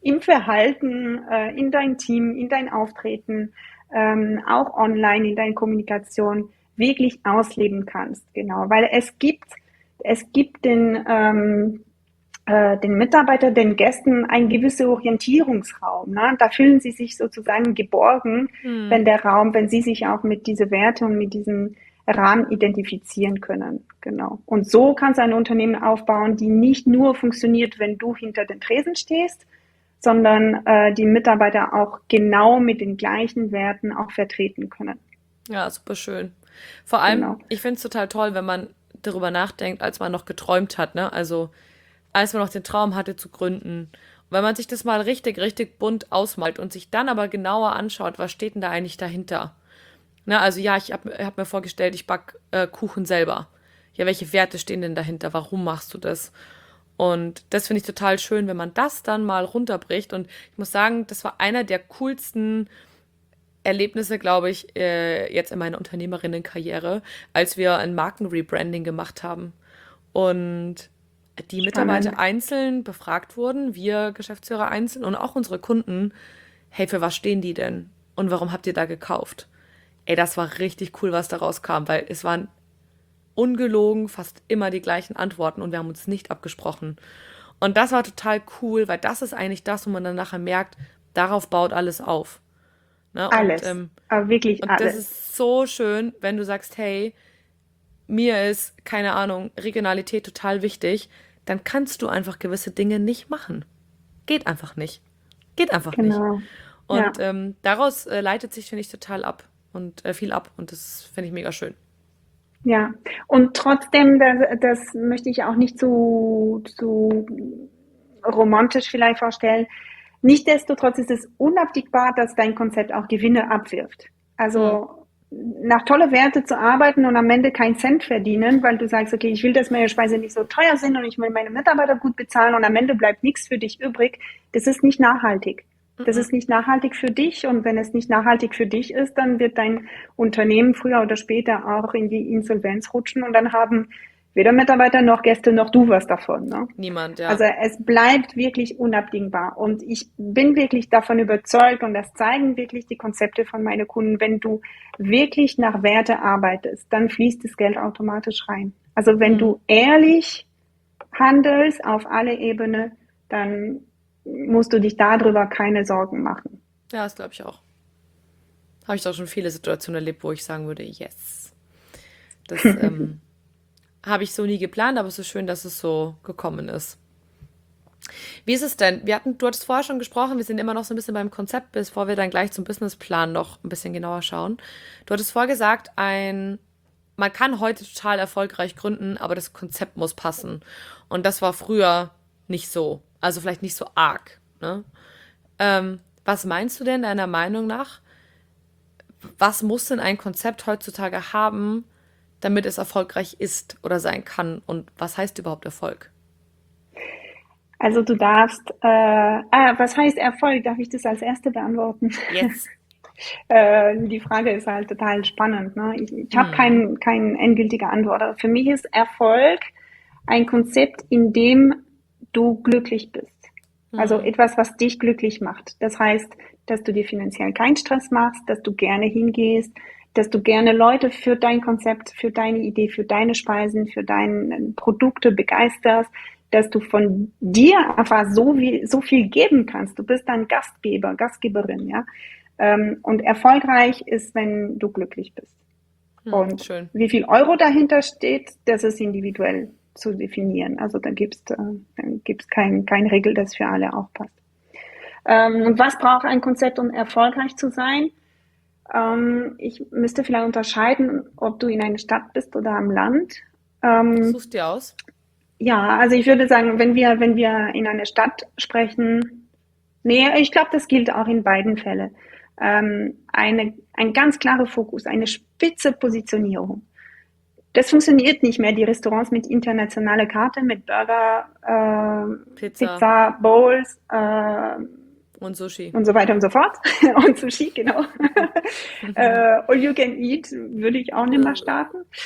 im Verhalten, äh, in dein Team, in dein Auftreten, ähm, auch online in deiner Kommunikation wirklich ausleben kannst. Genau, weil es gibt, es gibt den, ähm, äh, den Mitarbeiter, den Gästen einen gewissen Orientierungsraum. Ne? Da fühlen sie sich sozusagen geborgen, wenn Hm. der Raum, wenn sie sich auch mit dieser Werte und mit diesem Rahmen identifizieren können. Genau. Und so kannst du ein Unternehmen aufbauen, die nicht nur funktioniert, wenn du hinter den Tresen stehst, sondern äh, die Mitarbeiter auch genau mit den gleichen Werten auch vertreten können. Ja, super schön. Vor allem, Genau. ich finde es total toll, wenn man darüber nachdenkt, als man noch geträumt hat, ne? Also, als man noch den Traum hatte zu gründen. Und wenn man sich das mal richtig, richtig bunt ausmalt und sich dann aber genauer anschaut, was steht denn da eigentlich dahinter? Ne? Also, ja, ich habe hab mir vorgestellt, ich back äh, Kuchen selber. Ja, welche Werte stehen denn dahinter? Warum machst du das? Und das finde ich total schön, wenn man das dann mal runterbricht. Und ich muss sagen, das war einer der coolsten Erlebnisse, glaube ich, äh, jetzt in meiner Unternehmerinnenkarriere, als wir ein Markenrebranding gemacht haben und die Spannend. Mitarbeiter einzeln befragt wurden, wir Geschäftsführer einzeln und auch unsere Kunden, hey, für was stehen die denn? Und warum habt ihr da gekauft? Ey, das war richtig cool, was da rauskam, weil es waren ungelogen fast immer die gleichen Antworten und wir haben uns nicht abgesprochen. Und das war total cool, weil das ist eigentlich das, wo man dann nachher merkt, darauf baut alles auf. Ne? Und, Alles. ähm, Aber wirklich und das alles. ist so schön, wenn du sagst, hey, mir ist, keine Ahnung, Regionalität total wichtig, dann kannst du einfach gewisse Dinge nicht machen. Geht einfach nicht. Geht einfach nicht. Genau. Und Ja. ähm, daraus äh, leitet sich, finde ich, total ab und äh, viel ab. Und das finde ich mega schön. Ja, und trotzdem, das, das möchte ich auch nicht zu, zu romantisch vielleicht vorstellen. Nichtsdestotrotz ist es unabdingbar, dass dein Konzept auch Gewinne abwirft. Hm. Also nach tolle Werte zu arbeiten und am Ende keinen Cent verdienen, weil du sagst, okay, ich will, dass meine Speise nicht so teuer sind und ich will meine Mitarbeiter gut bezahlen und am Ende bleibt nichts für dich übrig. Das ist nicht nachhaltig. Das Mhm. ist nicht nachhaltig für dich und wenn es nicht nachhaltig für dich ist, dann wird dein Unternehmen früher oder später auch in die Insolvenz rutschen und dann haben weder Mitarbeiter noch Gäste noch du was davon. Ne? Niemand, Also ja. es bleibt wirklich unabdingbar und ich bin wirklich davon überzeugt und das zeigen wirklich die Konzepte von meinen Kunden, wenn du wirklich nach Werte arbeitest, dann fließt das Geld automatisch rein. Also wenn Hm. du ehrlich handelst auf alle Ebenen, dann musst du dich darüber keine Sorgen machen. Ja, das glaube ich auch. Habe ich doch schon viele Situationen erlebt, wo ich sagen würde, yes. Das ähm, habe ich so nie geplant, aber es ist schön, dass es so gekommen ist. Wie ist es denn? Wir hatten, du hattest vorher schon gesprochen, wir sind immer noch so ein bisschen beim Konzept, bevor wir dann gleich zum Businessplan noch ein bisschen genauer schauen. Du hattest vorher gesagt, ein, man kann heute total erfolgreich gründen, aber das Konzept muss passen. Und das war früher nicht so. Also vielleicht nicht so arg. Ne? Ähm, was meinst du denn deiner Meinung nach? Was muss denn ein Konzept heutzutage haben, damit es erfolgreich ist oder sein kann? Und was heißt überhaupt Erfolg? Also du darfst, äh, ah, was heißt Erfolg? Darf ich das als Erste beantworten? Jetzt. Äh, die Frage ist halt total spannend. Ne? Ich, ich habe Hm. keinen kein endgültige Antwort. Aber für mich ist Erfolg ein Konzept, in dem du glücklich bist. Also Hm. etwas, was dich glücklich macht. Das heißt, dass du dir finanziell keinen Stress machst, dass du gerne hingehst, dass du gerne Leute für dein Konzept, für deine Idee, für deine Speisen, für deine Produkte begeisterst, dass du von dir einfach so viel, so viel geben kannst. Du bist ein Gastgeber, Gastgeberin, ja. Ähm, und erfolgreich ist, wenn du glücklich bist. Hm. Und Schön. wie viel Euro dahinter steht, das ist individuell zu definieren. Also da gibt es äh, gibt's kein, kein Regel, das für alle auch passt. Ähm, und was braucht ein Konzept, um erfolgreich zu sein? Ähm, ich müsste vielleicht unterscheiden, ob du in einer Stadt bist oder am Land. Ähm, Suchst dir aus? ja, also ich würde sagen, wenn wir, wenn wir in einer Stadt sprechen, nee, ich glaube, das gilt auch in beiden Fällen. Ähm, eine, ein ganz klarer Fokus, eine spitze Positionierung. Das funktioniert nicht mehr, die Restaurants mit internationaler Karte, mit Burger, äh, Pizza Pizza, Bowls äh, und Sushi. und so weiter und so fort. Und Sushi, genau. äh, All you can eat würde ich auch nicht mehr starten.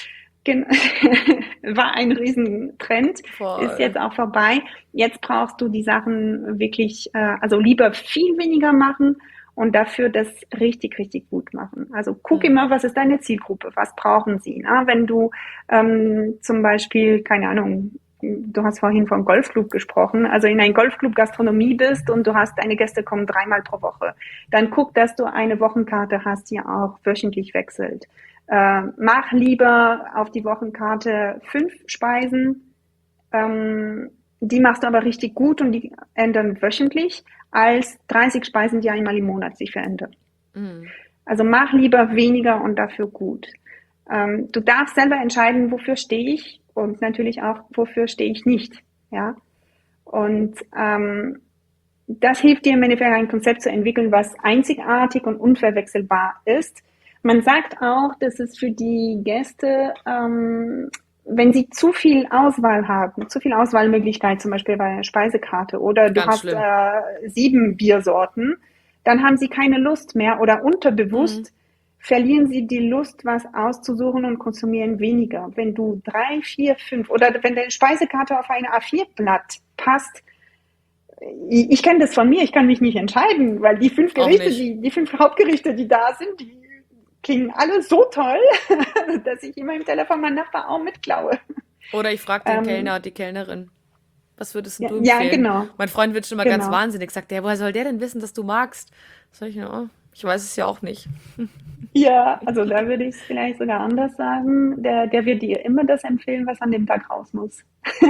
Gen war ein Riesentrend, ist Voll. jetzt auch vorbei. Jetzt brauchst du die Sachen wirklich, äh, also lieber viel weniger machen und dafür das richtig, richtig gut machen. Also guck Hm. immer, was ist deine Zielgruppe, was brauchen sie. Ne? Wenn du ähm, zum Beispiel, keine Ahnung, du hast vorhin von Golfclub gesprochen, also in einem Golfclub Gastronomie bist und du hast, deine Gäste kommen dreimal pro Woche, dann guck, dass du eine Wochenkarte hast, die auch wöchentlich wechselt. Äh, mach lieber auf die Wochenkarte fünf Speisen, ähm, die machst du aber richtig gut und die ändern wöchentlich, als dreißig Speisen, die einmal im Monat sich verändern. Hm. Also mach lieber weniger und dafür gut. Ähm, du darfst selber entscheiden, wofür stehe ich und natürlich auch, wofür stehe ich nicht. Ja? Und ähm, das hilft dir im Endeffekt ein Konzept zu entwickeln, was einzigartig und unverwechselbar ist. Man sagt auch, dass es für die Gäste, ähm, wenn sie zu viel Auswahl haben, zu viel Auswahlmöglichkeit, zum Beispiel bei einer Speisekarte, oder du Ganz hast schlimm. äh, sieben Biersorten, dann haben sie keine Lust mehr oder Hm. unterbewusst verlieren sie die Lust, was auszusuchen und konsumieren weniger. Wenn du drei, vier, fünf oder wenn deine Speisekarte auf ein A vier Blatt passt, ich, ich kenne das von mir, ich kann mich nicht entscheiden, weil die fünf Auch Gerichte, nicht. die, die fünf Hauptgerichte, die da sind, die klingen alle so toll, dass ich immer im Telefon meinen Nachbar auch mitklaue. Oder ich frage den Ähm, Kellner, die Kellnerin, was würdest denn ja, du ja, empfehlen? genau, Mein Freund wird schon immer ganz genau. wahnsinnig, sagt der, woher soll der denn wissen, dass du magst? Sag ich, ja, ich weiß es ja auch nicht. Ja, also da würde ich es vielleicht sogar anders sagen. Der, der wird dir immer das empfehlen, was an dem Tag raus muss.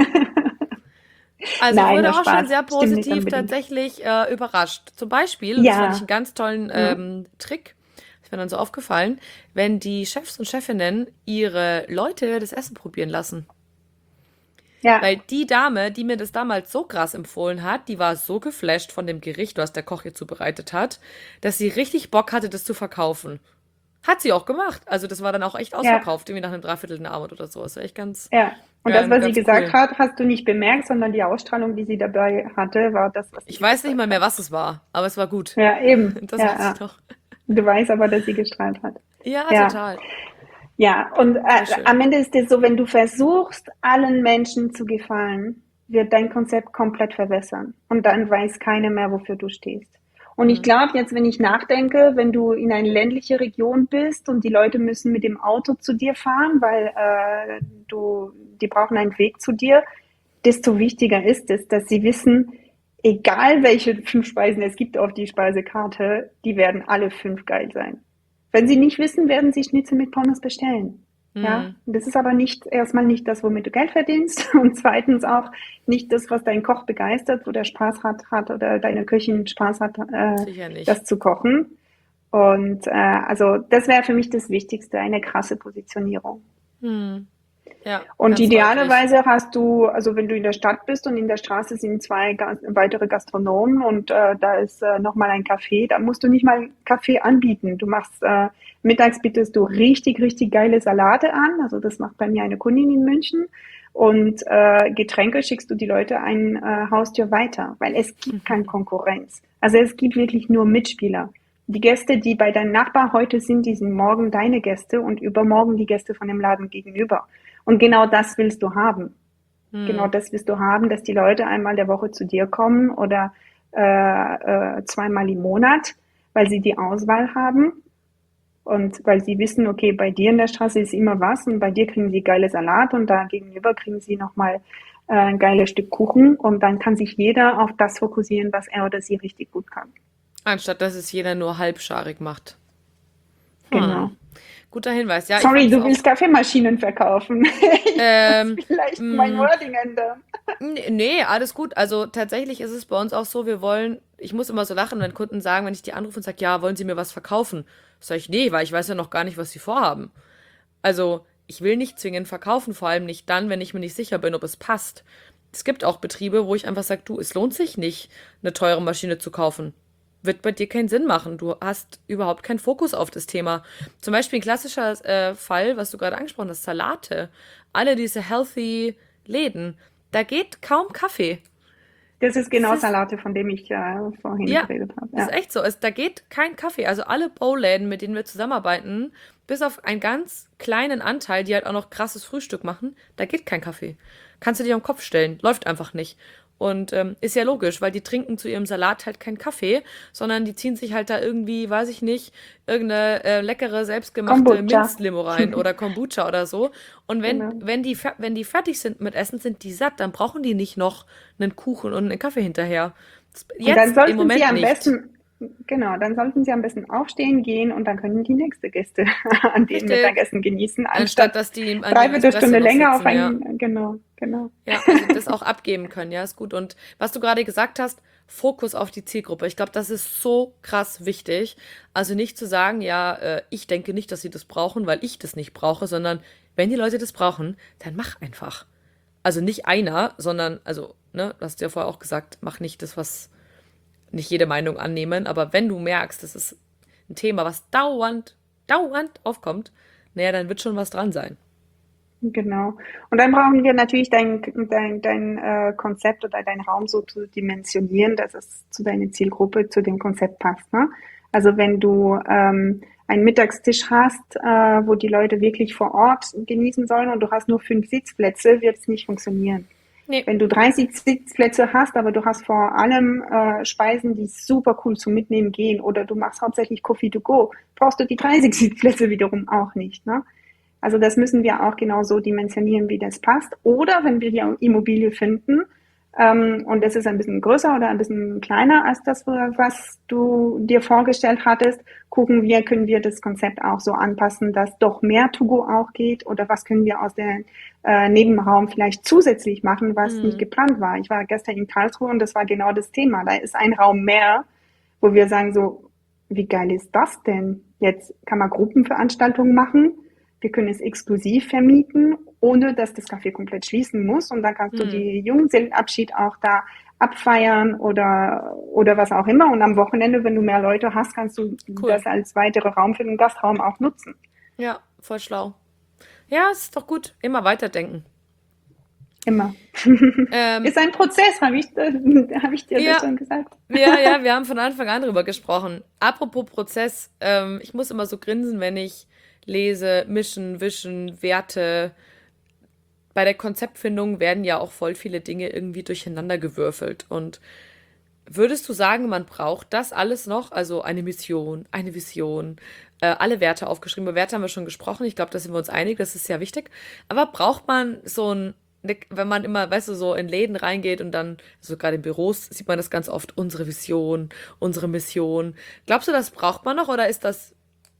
Also ich Nein, wurde nur auch schon Spaß. sehr Stimmt nicht positiv unbedingt. tatsächlich äh, überrascht. Zum Beispiel, und das fand ich einen Ja, ganz tollen ja, ähm, Trick, ist mir dann so aufgefallen, wenn die Chefs und Chefinnen ihre Leute das Essen probieren lassen. ja, Weil die Dame, die mir das damals so krass empfohlen hat, die war so geflasht von dem Gericht, was der Koch ihr zubereitet hat, dass sie richtig Bock hatte, das zu verkaufen. Hat sie auch gemacht. Also das war dann auch echt ja, ausverkauft, irgendwie nach einem Dreiviertel Abend oder so. Das war echt ganz, ja. Und das, äh, was sie ganz gesagt cool. hat, hast du nicht bemerkt, sondern die Ausstrahlung, die sie dabei hatte, war das, was sie Ich weiß nicht mal überzeugt mehr, hat. was es war, aber es war gut. Ja, eben. Das Ja, weiß ich ja. noch. Du weißt aber, dass sie gestrahlt hat. Ja, Ja, total. ja. Und äh, Sehr schön. am Ende ist es so, wenn du versuchst, allen Menschen zu gefallen, wird dein Konzept komplett verwässern. Und dann weiß keiner mehr, wofür du stehst. Und ich Hm. glaube, jetzt, wenn ich nachdenke, wenn du in eine ländliche Region bist und die Leute müssen mit dem Auto zu dir fahren, weil äh, du, die brauchen einen Weg zu dir, desto wichtiger ist es, dass sie wissen, egal welche fünf Speisen es gibt auf die Speisekarte, die werden alle fünf geil sein. Wenn sie nicht wissen, werden sie Schnitzel mit Pommes bestellen. Ja, Hm. das ist aber nicht erstmal nicht das, womit du Geld verdienst und zweitens auch nicht das, was dein Koch begeistert, wo der Spaß hat, hat oder deine Köchin Spaß hat, äh, Sicher nicht. das zu kochen. Und äh, also das wäre für mich das Wichtigste, eine krasse Positionierung. Hm. Ja, Und ganz deutlich. idealerweise hast du, also wenn du in der Stadt bist und in der Straße sind zwei Gas weitere Gastronomen und äh, da ist äh, nochmal ein Café, da musst du nicht mal Kaffee anbieten. Du machst äh, mittags bietest du richtig, richtig geile Salate an. Also das macht bei mir eine Kundin in München. Und äh, Getränke schickst du die Leute ein äh, Haustür weiter, weil es gibt keine Konkurrenz. Also es gibt wirklich nur Mitspieler. Die Gäste, die bei deinem Nachbar heute sind, die sind morgen deine Gäste und übermorgen die Gäste von dem Laden gegenüber. Und genau das willst du haben. Genau Hm. das willst du haben, dass die Leute einmal der Woche zu dir kommen oder äh, äh, zweimal im Monat, weil sie die Auswahl haben und weil sie wissen, okay, bei dir in der Straße ist immer was und bei dir kriegen sie geile Salat und da gegenüber kriegen sie nochmal äh, ein geiles Stück Kuchen und dann kann sich jeder auf das fokussieren, was er oder sie richtig gut kann. Anstatt dass es jeder nur halbscharig macht. Hm. Genau. Guter Hinweis. Ja, ich fand Sorry, es du auch. willst Kaffeemaschinen verkaufen. Ich muss Ähm, vielleicht mein mh, Wording ändern. n- nee, alles gut. Also tatsächlich ist es bei uns auch so, wir wollen, ich muss immer so lachen, wenn Kunden sagen, wenn ich die anrufe und sage, ja, wollen Sie mir was verkaufen? Sag ich, nee, weil ich weiß ja noch gar nicht, was Sie vorhaben. Also, ich will nicht zwingend verkaufen, vor allem nicht dann, wenn ich mir nicht sicher bin, ob es passt. Es gibt auch Betriebe, wo ich einfach sage, du, es lohnt sich nicht, eine teure Maschine zu kaufen. Wird bei dir keinen Sinn machen. Du hast überhaupt keinen Fokus auf das Thema. Zum Beispiel ein klassischer äh, Fall, was du gerade angesprochen hast, Salate. Alle diese healthy Läden, da geht kaum Kaffee. Das ist genau Das ist, Salate, von dem ich äh, vorhin ja, geredet habe. ist Ja, echt so. Es, da geht kein Kaffee. Also alle Bowläden, mit denen wir zusammenarbeiten, bis auf einen ganz kleinen Anteil, die halt auch noch krasses Frühstück machen, da geht kein Kaffee. Kannst du dir am Kopf stellen. Läuft einfach nicht. Und ähm, ist ja logisch, weil die trinken zu ihrem Salat halt keinen Kaffee, sondern die ziehen sich halt da irgendwie, weiß ich nicht, irgendeine äh, leckere, selbstgemachte Kombucha. Minzlimo rein oder Kombucha oder so. Und wenn, Genau. wenn die, fer- wenn die fertig sind mit Essen, sind die satt, dann brauchen die nicht noch einen Kuchen und einen Kaffee hinterher. Das- Und dann Jetzt im sollten Sie Moment am nicht. besten, genau, dann sollten Sie am besten aufstehen gehen und dann können die nächste Gäste an den Richtig. Mittagessen genießen, Anstatt anstatt dass die an ihrem dreiviertel Espresso Stunde noch länger auf sitzen, ja. einen, genau, genau. Ja, also das auch abgeben können, ja, ist gut. Und was du gerade gesagt hast, Fokus auf die Zielgruppe. Ich glaube, das ist so krass wichtig. Also nicht zu sagen, ja, äh, ich denke nicht, dass sie das brauchen, weil ich das nicht brauche, sondern wenn die Leute das brauchen, dann mach einfach. Also nicht einer, sondern, also, ne, du hast ja vorher auch gesagt, mach nicht das, was nicht jede Meinung annehmen, aber wenn du merkst, das ist ein Thema, was dauernd, dauernd aufkommt, naja, dann wird schon was dran sein. Genau. Und dann brauchen wir natürlich dein, dein, dein äh, Konzept oder deinen Raum so zu dimensionieren, dass es zu deiner Zielgruppe, zu dem Konzept passt. Ne? Also wenn du ähm, einen Mittagstisch hast, äh, wo die Leute wirklich vor Ort genießen sollen und du hast nur fünf Sitzplätze, wird es nicht funktionieren. Nee, Wenn du dreißig Sitzplätze hast, aber du hast vor allem äh, Speisen, die super cool zum Mitnehmen gehen oder du machst hauptsächlich Coffee to go, brauchst du die dreißig Sitzplätze wiederum auch nicht. Ne? Also das müssen wir auch genau so dimensionieren, wie das passt. Oder wenn wir die Immobilie finden, ähm, und das ist ein bisschen größer oder ein bisschen kleiner als das, was du dir vorgestellt hattest, gucken wir, können wir das Konzept auch so anpassen, dass doch mehr To-Go auch geht oder was können wir aus dem äh, Nebenraum vielleicht zusätzlich machen, was nicht hm, geplant war. Ich war gestern in Karlsruhe und das war genau das Thema. Da ist ein Raum mehr, wo wir sagen so, wie geil ist das denn? Jetzt kann man Gruppenveranstaltungen machen. Wir können es exklusiv vermieten, ohne dass das Café komplett schließen muss. Und dann kannst du hm, die Junggesellenabschied auch da abfeiern oder, oder was auch immer. Und am Wochenende, wenn du mehr Leute hast, kannst du cool. das als weitere Raum für den Gastraum auch nutzen. Ja, voll schlau. Ja, ist doch gut. Immer weiterdenken. Immer. Ähm, Ist ein Prozess, habe ich, äh, hab ich dir das ja, schon gesagt. ja, ja, wir haben von Anfang an drüber gesprochen. Apropos Prozess, ähm, ich muss immer so grinsen, wenn ich lese, mischen, wischen, Werte. Bei der Konzeptfindung werden ja auch voll viele Dinge irgendwie durcheinander gewürfelt. Und würdest du sagen, man braucht das alles noch? Also eine Mission, eine Vision, äh, alle Werte aufgeschrieben. Über Werte haben wir schon gesprochen. Ich glaube, da sind wir uns einig, das ist sehr wichtig. Aber braucht man so ein, ne- wenn man immer, weißt du, so in Läden reingeht und dann, also gerade in Büros, sieht man das ganz oft, unsere Vision, unsere Mission. Glaubst du, das braucht man noch oder ist das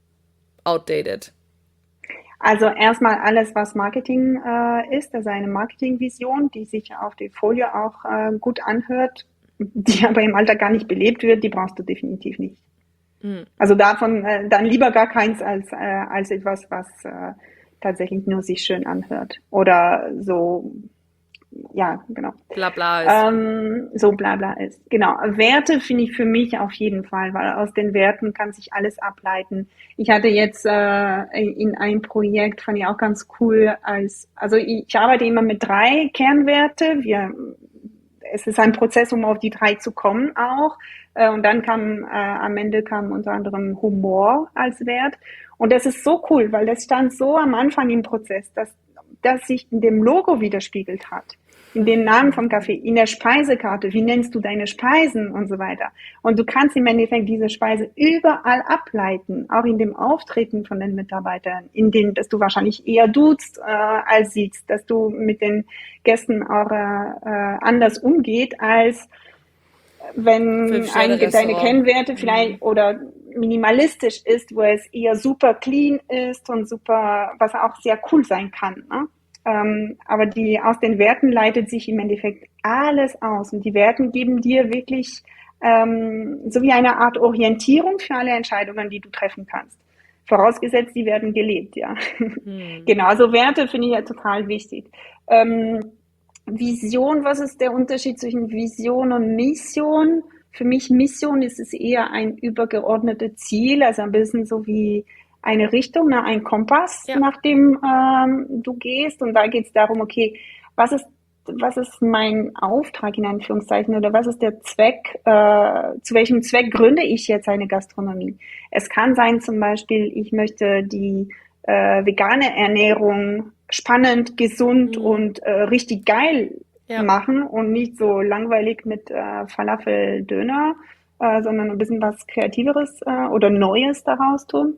outdated? Also erstmal alles, was Marketing äh, ist, also eine Marketingvision, die sich auf der Folie auch äh, gut anhört, die aber im Alltag gar nicht belebt wird, die brauchst du definitiv nicht. Hm, Also davon äh, dann lieber gar keins als, äh, als etwas, was äh, tatsächlich nur sich schön anhört. Oder so, ja, genau. bla bla ist. Ähm, so bla bla ist. Genau. Werte finde ich für mich auf jeden Fall, weil aus den Werten kann sich alles ableiten. Ich hatte jetzt äh, in einem Projekt, fand ich auch ganz cool, als, also ich arbeite immer mit drei Kernwerte. Wir, es ist ein Prozess, um auf die drei zu kommen auch. Äh, und dann kam, äh, am Ende kam unter anderem Humor als Wert. Und das ist so cool, weil das stand so am Anfang im Prozess, dass das sich in dem Logo widerspiegelt hat, in den Namen vom Kaffee, in der Speisekarte, wie nennst du deine Speisen und so weiter. Und du kannst im Endeffekt diese Speise überall ableiten, auch in dem Auftreten von den Mitarbeitern, in dem, dass du wahrscheinlich eher duzt äh, als siehst, dass du mit den Gästen auch äh, anders umgeht, als wenn einige deine Fünf-Sterne-Restaurant. Kennwerte Hm, vielleicht oder minimalistisch ist, wo es eher super clean ist und super, was auch sehr cool sein kann. Ne? Ähm, aber die aus den Werten leitet sich im Endeffekt alles aus und die Werten geben dir wirklich ähm, so wie eine Art Orientierung für alle Entscheidungen, die du treffen kannst. Vorausgesetzt, die werden gelebt, ja. hm. Genau, also Werte finde ich ja total wichtig. Ähm, Vision, was ist der Unterschied zwischen Vision und Mission? Für mich Mission ist es eher ein übergeordnetes Ziel, also ein bisschen so wie eine Richtung, ne, ein Kompass, Ja, nach dem ähm, du gehst. Und da geht es darum, okay, was ist was ist mein Auftrag in Anführungszeichen oder was ist der Zweck, äh, zu welchem Zweck gründe ich jetzt eine Gastronomie? Es kann sein zum Beispiel, ich möchte die äh, vegane Ernährung spannend, gesund Mhm. und äh, richtig geil Ja. machen und nicht so langweilig mit äh, Falafel, Döner, äh, sondern ein bisschen was Kreativeres äh, oder Neues daraus tun.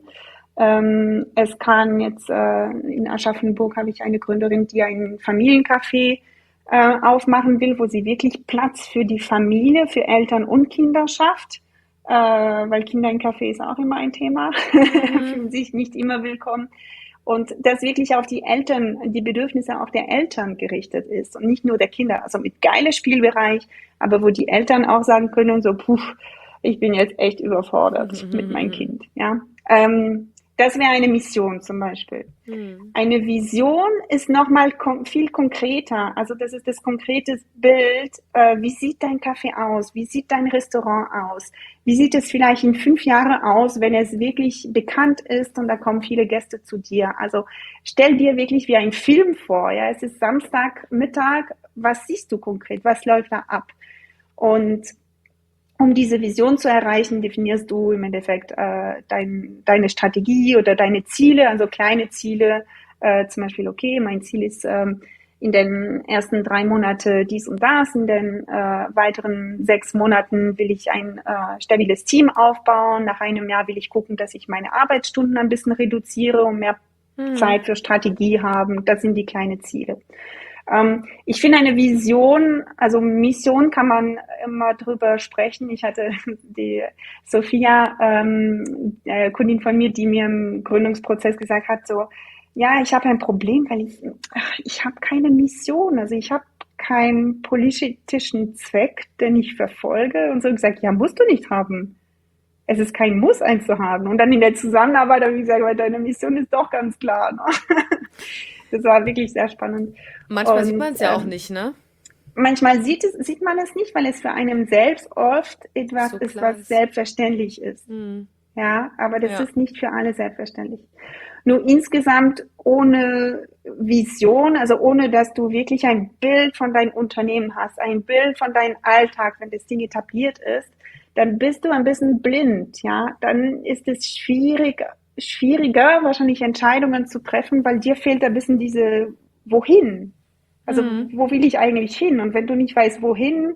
Ähm, es kann jetzt äh, in Aschaffenburg habe ich eine Gründerin, die ein Familiencafé äh, aufmachen will, wo sie wirklich Platz für die Familie, für Eltern und Kinder schafft, äh, weil Kinder im Café ist auch immer ein Thema, Mhm. fühlen sich nicht immer willkommen. Und das wirklich auf die Eltern, die Bedürfnisse auch der Eltern gerichtet ist und nicht nur der Kinder. Also mit geiler Spielbereich, aber wo die Eltern auch sagen können, so, puh, ich bin jetzt echt überfordert mit meinem Kind. Ja, ähm, das wäre eine Mission zum Beispiel. Mhm. Eine Vision ist nochmal kon viel konkreter. Also das ist das konkrete Bild. Äh, wie sieht dein Café aus? Wie sieht dein Restaurant aus? Wie sieht es vielleicht in fünf Jahren aus, wenn es wirklich bekannt ist und da kommen viele Gäste zu dir? Also stell dir wirklich wie ein Film vor. Ja, es ist Samstagmittag. Was siehst du konkret? Was läuft da ab? Und um diese Vision zu erreichen, definierst du im Endeffekt äh, dein, deine Strategie oder deine Ziele, also kleine Ziele, äh, zum Beispiel, okay, mein Ziel ist ähm, in den ersten drei Monaten dies und das, in den äh, weiteren sechs Monaten will ich ein äh, stabiles Team aufbauen, nach einem Jahr will ich gucken, dass ich meine Arbeitsstunden ein bisschen reduziere und mehr Mhm. Zeit für Strategie haben, das sind die kleinen Ziele. Ähm, ich finde eine Vision, also Mission kann man immer drüber sprechen. Ich hatte die Sophia, ähm, äh, Kundin von mir, die mir im Gründungsprozess gesagt hat, so, ja, ich habe ein Problem, weil ich, ach, ich habe keine Mission, also ich habe keinen politischen Zweck, den ich verfolge und so gesagt, ja, musst du nicht haben. Es ist kein Muss, eins zu haben. Und dann in der Zusammenarbeit habe ich gesagt, weil deine Mission ist doch ganz klar. Ne? Das war wirklich sehr spannend. Manchmal sieht Und man es ja auch ähm, nicht, ne? manchmal sieht, es, sieht man es nicht, weil es für einen selbst oft etwas So ist, klar was ist. selbstverständlich ist. Mhm. Ja, aber das Ja. ist nicht für alle selbstverständlich. Nur insgesamt ohne Vision, also ohne dass du wirklich ein Bild von deinem Unternehmen hast, ein Bild von deinem Alltag, wenn das Ding etabliert ist, dann bist du ein bisschen blind, ja. Dann ist es schwierig, schwieriger, wahrscheinlich Entscheidungen zu treffen, weil dir fehlt ein bisschen diese Wohin. Also Mhm. wo will ich eigentlich hin? Und wenn du nicht weißt, wohin,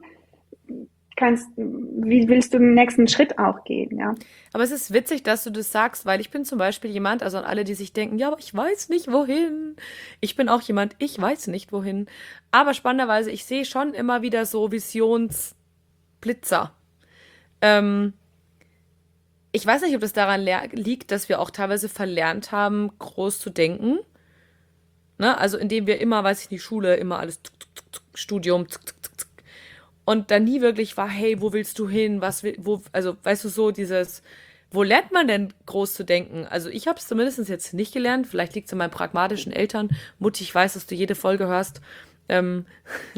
kannst, wie willst du den nächsten Schritt auch gehen, ja? Aber es ist witzig, dass du das sagst, weil ich bin zum Beispiel jemand, also an alle, die sich denken, ja, aber ich weiß nicht wohin. Ich bin auch jemand, ich weiß nicht wohin. Aber spannenderweise, ich sehe schon immer wieder so Visionsblitzer. Ähm, ich weiß nicht, ob das daran lehr- liegt, dass wir auch teilweise verlernt haben, groß zu denken. Ne? Also indem wir immer, weiß ich nicht, Schule, immer alles tuk, tuk, tuk, tuk, Studium, tuk, tuk, tuk, tuk. Und dann nie wirklich war, hey, wo willst du hin? Was will, wo, also weißt du so, dieses, wo lernt man denn groß zu denken? Also ich habe es zumindest jetzt nicht gelernt. Vielleicht liegt es an meinen pragmatischen Eltern. Mutti, ich weiß, dass du jede Folge hörst. Ähm,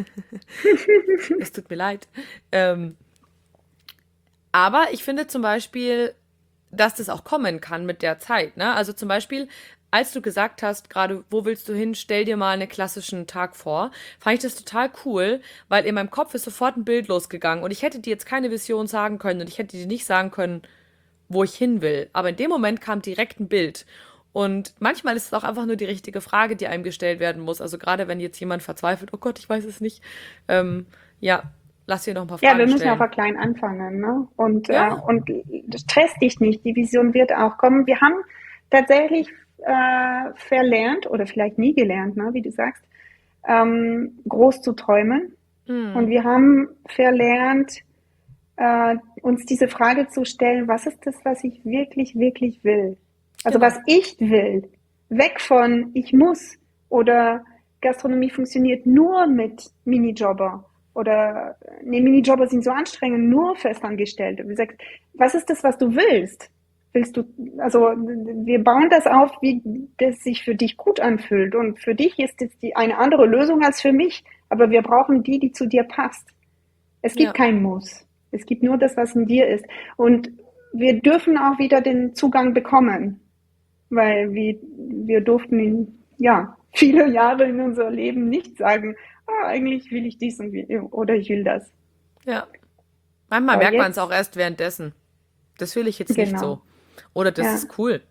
es tut mir leid. Ähm, aber ich finde zum Beispiel, dass das auch kommen kann mit der Zeit. Ne? Also zum Beispiel, als du gesagt hast, gerade, wo willst du hin, stell dir mal einen klassischen Tag vor, fand ich das total cool, weil in meinem Kopf ist sofort ein Bild losgegangen und ich hätte dir jetzt keine Vision sagen können und ich hätte dir nicht sagen können, wo ich hin will. Aber in dem Moment kam direkt ein Bild. Und manchmal ist es auch einfach nur die richtige Frage, die einem gestellt werden muss. Also gerade wenn jetzt jemand verzweifelt, oh Gott, ich weiß es nicht. Ähm, ja, lass dir noch ein paar Ja, wir Fragen müssen stellen. aber klein anfangen, ne? Und, äh, Ja. und stress dich nicht, die Vision wird auch kommen. Wir haben tatsächlich äh, verlernt oder vielleicht nie gelernt, ne, wie du sagst, ähm, groß zu träumen. Und Hm. wir haben verlernt, äh, uns diese Frage zu stellen, was ist das, was ich wirklich, wirklich will? Also was Genau. ich will. Weg von ich muss oder Gastronomie funktioniert nur mit Minijobber oder nee, Minijobber sind so anstrengend, nur Festangestellte. Wie gesagt, was ist das, was du willst? Willst du, also wir bauen das auf, wie das sich für dich gut anfühlt. Und für dich ist jetzt die, eine andere Lösung als für mich, aber wir brauchen die, die zu dir passt. Es gibt Ja. kein Muss. Es gibt nur das, was in dir ist. Und wir dürfen auch wieder den Zugang bekommen, weil wir, wir durften ihn ja, viele Jahre in unser Leben nicht sagen, ah, eigentlich will ich dies und wie, oder ich will das. Ja. Manchmal Aber merkt man es auch jetzt, erst währenddessen. Das will ich jetzt nicht so. genau, Oder das ja, ist cool.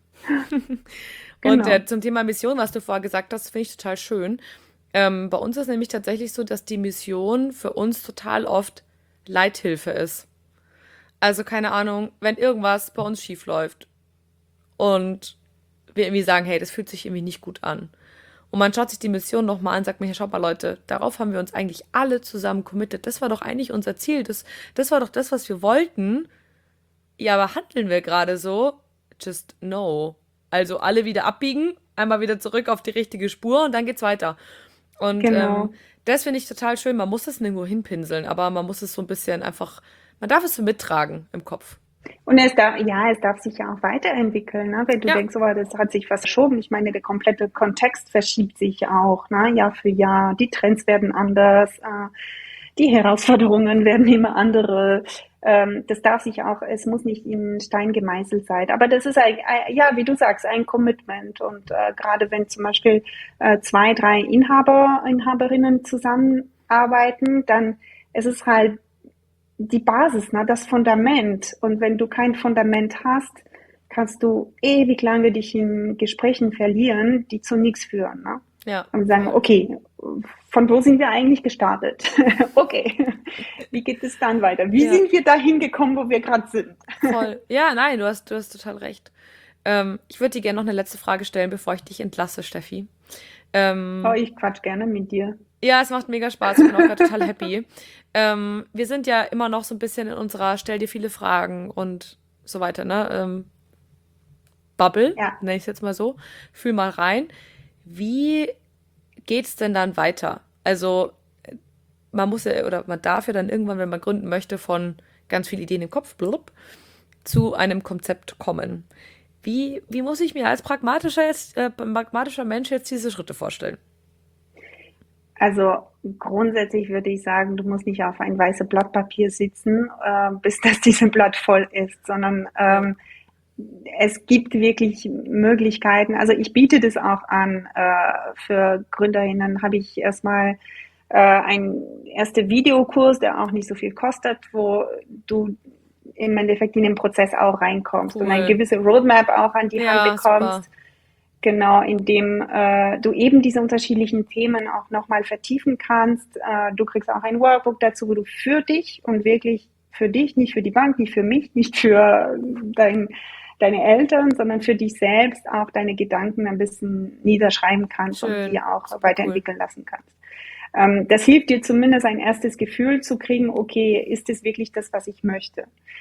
Und äh, genau. zum Thema Mission, was du vorher gesagt hast, finde ich total schön. Ähm, bei uns ist nämlich tatsächlich so, dass die Mission für uns total oft Leithilfe ist. Also keine Ahnung, wenn irgendwas bei uns schief läuft und wir irgendwie sagen, hey, das fühlt sich irgendwie nicht gut an. Und man schaut sich die Mission nochmal an und sagt mir, schaut mal Leute, darauf haben wir uns eigentlich alle zusammen committed. Das war doch eigentlich unser Ziel. Das, das war doch das, was wir wollten. Ja, aber handeln wir gerade so? Just no. Also alle wieder abbiegen, einmal wieder zurück auf die richtige Spur und dann geht's weiter. Und ähm, Genau. das finde ich total schön. Man muss es nirgendwo hinpinseln, aber man muss es so ein bisschen einfach, man darf es so mittragen im Kopf. Und es darf, ja, es darf sich ja auch weiterentwickeln, ne? Wenn du Ja, denkst, oh, das hat sich was verschoben. Ich meine, der komplette Kontext verschiebt sich auch, ne? Jahr für Jahr. Die Trends werden anders, äh, die Herausforderungen werden immer andere. Ähm, das darf sich auch, es muss nicht in Stein gemeißelt sein. Aber das ist ein, ein ja, wie du sagst, ein Commitment. Und äh, gerade wenn zum Beispiel äh, zwei, drei Inhaber, Inhaberinnen zusammenarbeiten, dann ist es halt die Basis, ne, das Fundament. Und wenn du kein Fundament hast, kannst du ewig lange dich in Gesprächen verlieren, die zu nichts führen. Ne? ja, Und sagen, voll. okay, von wo sind wir eigentlich gestartet? Okay, wie geht es dann weiter? Wie Ja, sind wir dahin gekommen, wo wir gerade sind? voll. Ja, nein, du hast, du hast total recht. Ähm, ich würde dir gerne noch eine letzte Frage stellen, bevor ich dich entlasse, Steffi. Oh, Ähm, ich quatsch gerne mit dir. ja, es macht mega Spaß. Ich bin auch gerade total happy. Ähm, wir sind ja immer noch so ein bisschen in unserer Stell dir viele Fragen und so weiter, ne? Ähm, Bubble, Ja, nenne ich es jetzt mal so. Fühl mal rein. Wie geht's denn dann weiter? Also, man muss ja, oder man darf ja dann irgendwann, wenn man gründen möchte, von ganz vielen Ideen im Kopf, blub, zu einem Konzept kommen. Wie, wie muss ich mir als pragmatischer, jetzt, äh, pragmatischer Mensch jetzt diese Schritte vorstellen? also grundsätzlich würde ich sagen, du musst nicht auf ein weißes Blatt Papier sitzen, äh, bis das dieses Blatt voll ist, sondern Ja. ähm, es gibt wirklich Möglichkeiten. Also ich biete das auch an äh, für Gründerinnen. Habe ich erstmal äh, einen ersten Videokurs, der auch nicht so viel kostet, wo du im Endeffekt in den Prozess auch reinkommst und eine Cool. gewisse Roadmap auch an die Hand Ja, super. bekommst. Genau, indem äh, du eben diese unterschiedlichen Themen auch nochmal vertiefen kannst. Äh, du kriegst auch ein Workbook dazu, wo du für dich und wirklich für dich, nicht für die Bank, nicht für mich, nicht für dein, deine Eltern, sondern für dich selbst auch deine Gedanken ein bisschen niederschreiben kannst und die Schön. auch Super cool. weiterentwickeln lassen kannst. Ähm, das hilft dir zumindest ein erstes Gefühl zu kriegen, okay, ist es wirklich das, was ich möchte?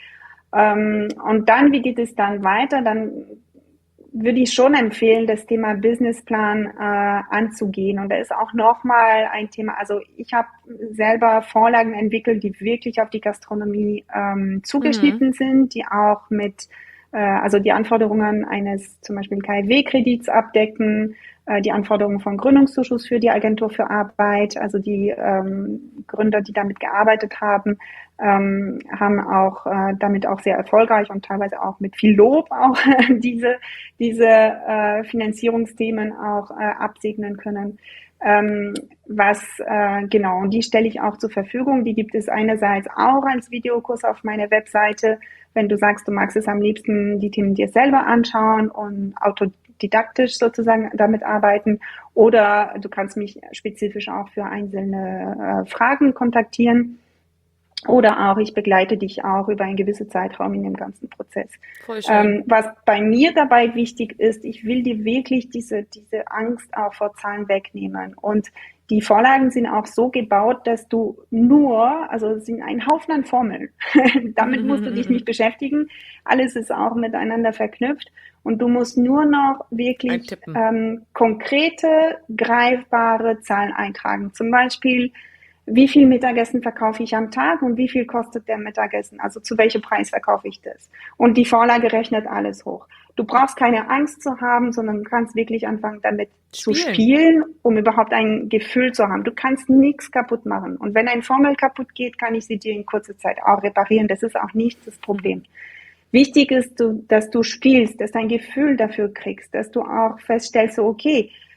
Ähm, und dann, wie geht es dann weiter? Dann würde ich schon empfehlen, das Thema Businessplan äh, anzugehen. Und da ist auch nochmal ein Thema, also ich habe selber Vorlagen entwickelt, die wirklich auf die Gastronomie ähm, Mhm. zugeschnitten sind, die auch mit, äh, also die Anforderungen eines zum Beispiel K f W-Kredits abdecken, äh, die Anforderungen von Gründungszuschuss für die Agentur für Arbeit, also die ähm, Gründer, die damit gearbeitet haben, ähm, haben auch äh, damit auch sehr erfolgreich und teilweise auch mit viel Lob auch diese diese äh, Finanzierungsthemen auch äh, absegnen können. Ähm, was äh, genau, und die stelle ich auch zur Verfügung. Die gibt es einerseits auch als Videokurs auf meiner Webseite, wenn du sagst, du magst es am liebsten die Themen dir selber anschauen und autodidaktisch sozusagen damit arbeiten. Oder du kannst mich spezifisch auch für einzelne äh, Fragen kontaktieren. Oder auch, ich begleite dich auch über einen gewissen Zeitraum in dem ganzen Prozess. Voll schön. Ähm, was bei mir dabei wichtig ist, ich will dir wirklich diese, diese Angst auch vor Zahlen wegnehmen. Und die Vorlagen sind auch so gebaut, dass du nur, also es sind ein Haufen an Formeln. Damit musst du dich nicht beschäftigen. Alles ist auch miteinander verknüpft. Und du musst nur noch wirklich Eintippen. ähm, konkrete, greifbare Zahlen eintragen. Zum Beispiel, wie viel Mittagessen verkaufe ich am Tag und wie viel kostet der Mittagessen? Also zu welchem Preis verkaufe ich das? Und die Vorlage rechnet alles hoch. Du brauchst keine Angst zu haben, sondern du kannst wirklich anfangen, damit zu Spielen. spielen, um überhaupt ein Gefühl zu haben. Du kannst nichts kaputt machen. Und wenn ein Formel kaputt geht, kann ich sie dir in kurzer Zeit auch reparieren. Das ist auch nicht das Problem. Wichtig ist, dass du spielst, dass du ein Gefühl dafür kriegst, dass du auch feststellst, so, okay,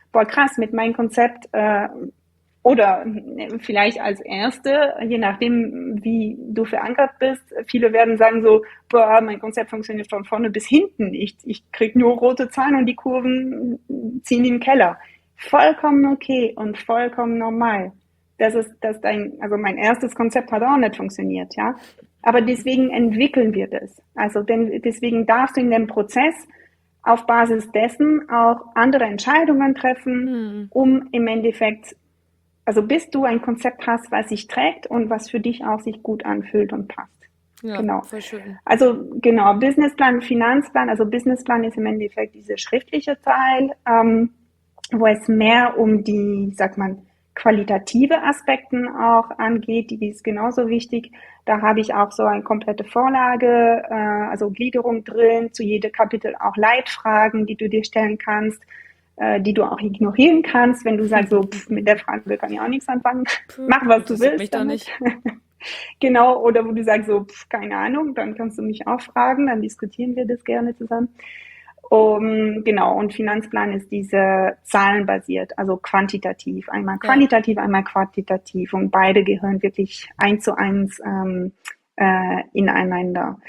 boah krass, mit meinem Konzept äh, oder vielleicht als Erste, je nachdem, wie du verankert bist, viele werden sagen so, boah, mein Konzept funktioniert von vorne bis hinten. Ich, ich kriege nur rote Zahlen und die Kurven ziehen in den Keller. Vollkommen okay und vollkommen normal. Das ist, dass dein, also mein erstes Konzept hat auch nicht funktioniert, ja. Aber deswegen entwickeln wir das. Also denn, deswegen darfst du in dem Prozess auf Basis dessen auch andere Entscheidungen treffen, hm. um im Endeffekt, also bis du ein Konzept hast, was sich trägt und was für dich auch sich gut anfühlt und passt. Ja, genau. Voll schön. Also genau, Businessplan, Finanzplan, also Businessplan ist im Endeffekt dieser schriftliche Teil, ähm, wo es mehr um die, sag mal, qualitative Aspekten auch angeht, die ist genauso wichtig. Da habe ich auch so eine komplette Vorlage, äh, also Gliederung drin, zu jedem Kapitel auch Leitfragen, die du dir stellen kannst, äh, die du auch ignorieren kannst, wenn du sagst, so pff, mit der Frage kann ich auch nichts anfangen, mach was du willst mich damit. Doch nicht. Genau, oder wo du sagst, so pff, keine Ahnung, dann kannst du mich auch fragen, dann diskutieren wir das gerne zusammen. Um, genau, und Finanzplan ist diese zahlenbasiert, also quantitativ, einmal qualitativ, ja. einmal quantitativ und beide gehören wirklich eins zu eins ähm, äh, ineinander.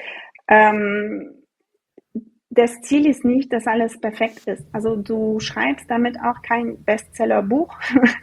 Ähm, das Ziel ist nicht, dass alles perfekt ist. Also du schreibst damit auch kein Bestsellerbuch.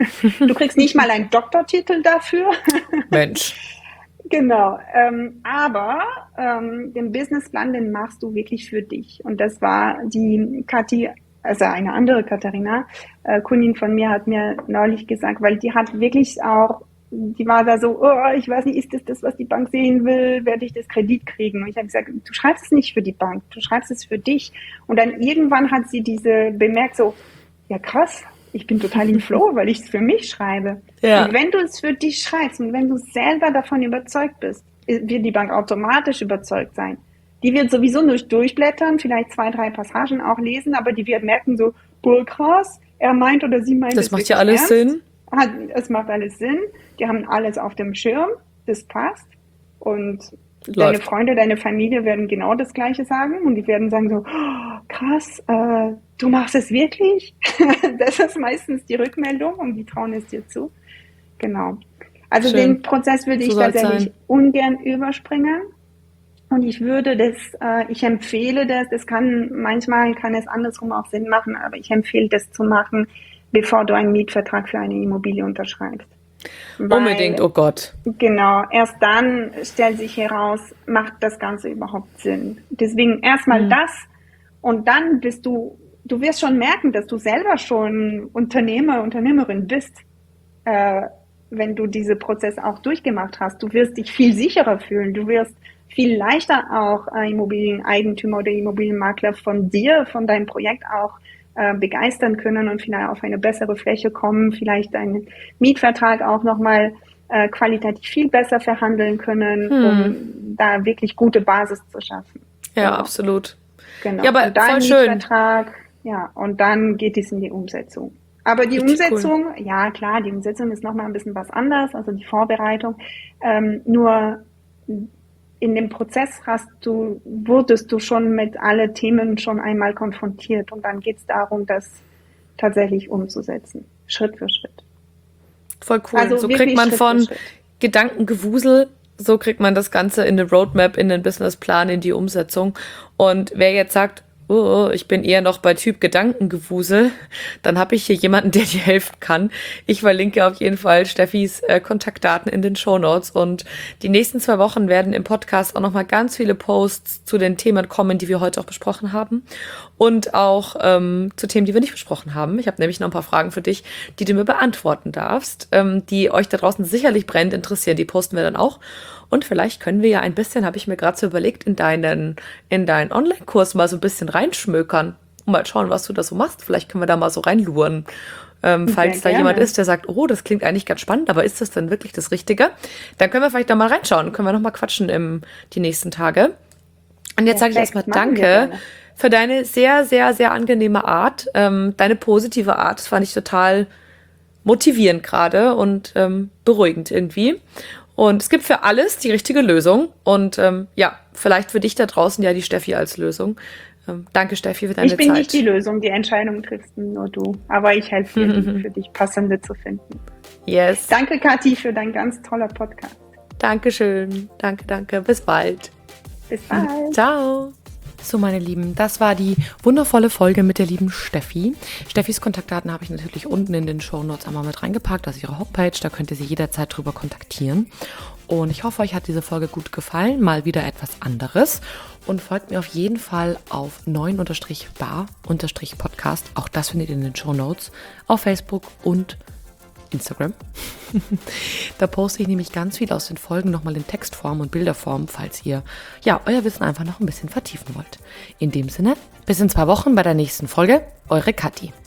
Du kriegst nicht mal einen Doktortitel dafür. Mensch. Genau, ähm, aber ähm, den Businessplan, den machst du wirklich für dich. Und das war die Kathi, also eine andere Katharina, äh, Kundin von mir, hat mir neulich gesagt, weil die hat wirklich auch, die war da so, oh, ich weiß nicht, ist das das, was die Bank sehen will, werde ich das Kredit kriegen? Und ich habe gesagt, du schreibst es nicht für die Bank, du schreibst es für dich. Und dann irgendwann hat sie diese bemerkt, so, ja krass, ich bin total im Flow, weil ich es für mich schreibe. Ja. Und wenn du es für dich schreibst und wenn du selber davon überzeugt bist, wird die Bank automatisch überzeugt sein. Die wird sowieso nur durchblättern, vielleicht zwei, drei Passagen auch lesen, aber die wird merken so, boah, krass, er meint oder sie meint, das macht ja alles ernst. Sinn. Hat, es macht alles Sinn. Die haben alles auf dem Schirm, das passt. Und Läuft. Deine Freunde, deine Familie werden genau das Gleiche sagen und die werden sagen so, oh, krass, äh, du machst es wirklich? Das ist meistens die Rückmeldung und die trauen es dir zu. Genau. Also Schön. Den Prozess würde ich so tatsächlich sein. Ungern überspringen. Und ich würde das, äh, ich empfehle das, das kann, manchmal kann es andersrum auch Sinn machen, aber ich empfehle das zu machen, bevor du einen Mietvertrag für eine Immobilie unterschreibst. Weil, unbedingt, oh Gott. Genau, erst dann stellt sich heraus, macht das Ganze überhaupt Sinn. Deswegen erstmal mhm. das und dann bist du, du wirst schon merken, dass du selber schon Unternehmer, Unternehmerin bist, äh, wenn du diesen Prozess auch durchgemacht hast. Du wirst dich viel sicherer fühlen, du wirst viel leichter auch äh, Immobilieneigentümer oder Immobilienmakler von dir, von deinem Projekt auch äh, begeistern können und vielleicht auf eine bessere Fläche kommen, vielleicht einen Mietvertrag auch nochmal äh, qualitativ viel besser verhandeln können, hm. um da wirklich gute Basis zu schaffen. Ja, genau. absolut. Genau. Ja, aber und dann voll schön. Mietvertrag, ja, und dann geht es in die Umsetzung. Aber die Richtig Umsetzung, cool. ja klar, die Umsetzung ist nochmal ein bisschen was anderes, also die Vorbereitung. Ähm, nur in dem Prozess hast du, wurdest du schon mit allen Themen schon einmal konfrontiert und dann geht es darum, das tatsächlich umzusetzen, Schritt für Schritt. Voll cool. Also so kriegt man Schritt von Gedankengewusel, so kriegt man das Ganze in eine Roadmap, in den Businessplan, in die Umsetzung. Und wer jetzt sagt, oh, ich bin eher noch bei Typ Gedankengewusel, dann habe ich hier jemanden, der dir helfen kann. Ich verlinke auf jeden Fall Steffis äh, Kontaktdaten in den Shownotes und die nächsten zwei Wochen werden im Podcast auch nochmal ganz viele Posts zu den Themen kommen, die wir heute auch besprochen haben und auch ähm, zu Themen, die wir nicht besprochen haben. Ich habe nämlich noch ein paar Fragen für dich, die du mir beantworten darfst, ähm, die euch da draußen sicherlich brennend interessieren. Die posten wir dann auch. Und vielleicht können wir ja ein bisschen, habe ich mir gerade so überlegt, in deinen, in deinen Online-Kurs mal so ein bisschen reinschmökern und mal schauen, was du da so machst. Vielleicht können wir da mal so reinluren, ähm, falls da jemand ist, der sagt, oh, das klingt eigentlich ganz spannend, aber ist das denn wirklich das Richtige? Dann können wir vielleicht da mal reinschauen, können wir noch mal quatschen im, die nächsten Tage. Und jetzt sage ich erstmal Danke für deine sehr, sehr, sehr angenehme Art, ähm, deine positive Art. Das fand ich total motivierend gerade und ähm, beruhigend irgendwie. Und es gibt für alles die richtige Lösung. Und ähm, ja, vielleicht für dich da draußen ja die Steffi als Lösung. Ähm, danke, Steffi, für deine Zeit. Ich bin Zeit. Nicht die Lösung, die Entscheidung triffst nur du. Aber ich helfe dir, die für dich passende zu finden. Yes. Danke, Kathi, für dein ganz toller Podcast. Dankeschön. Danke, danke. Bis bald. Bis bald. Ciao. So, meine Lieben, das war die wundervolle Folge mit der lieben Steffi. Steffis Kontaktdaten habe ich natürlich unten in den Shownotes einmal mit reingepackt, also ihre Homepage, da könnt ihr sie jederzeit drüber kontaktieren. Und ich hoffe, euch hat diese Folge gut gefallen, mal wieder etwas anderes. Und folgt mir auf jeden Fall auf neun bar Podcast, auch das findet ihr in den Shownotes, auf Facebook und Instagram. Da poste ich nämlich ganz viel aus den Folgen nochmal in Textform und Bilderform, falls ihr ja euer Wissen einfach noch ein bisschen vertiefen wollt. In dem Sinne, bis in zwei Wochen bei der nächsten Folge. Eure Kathi.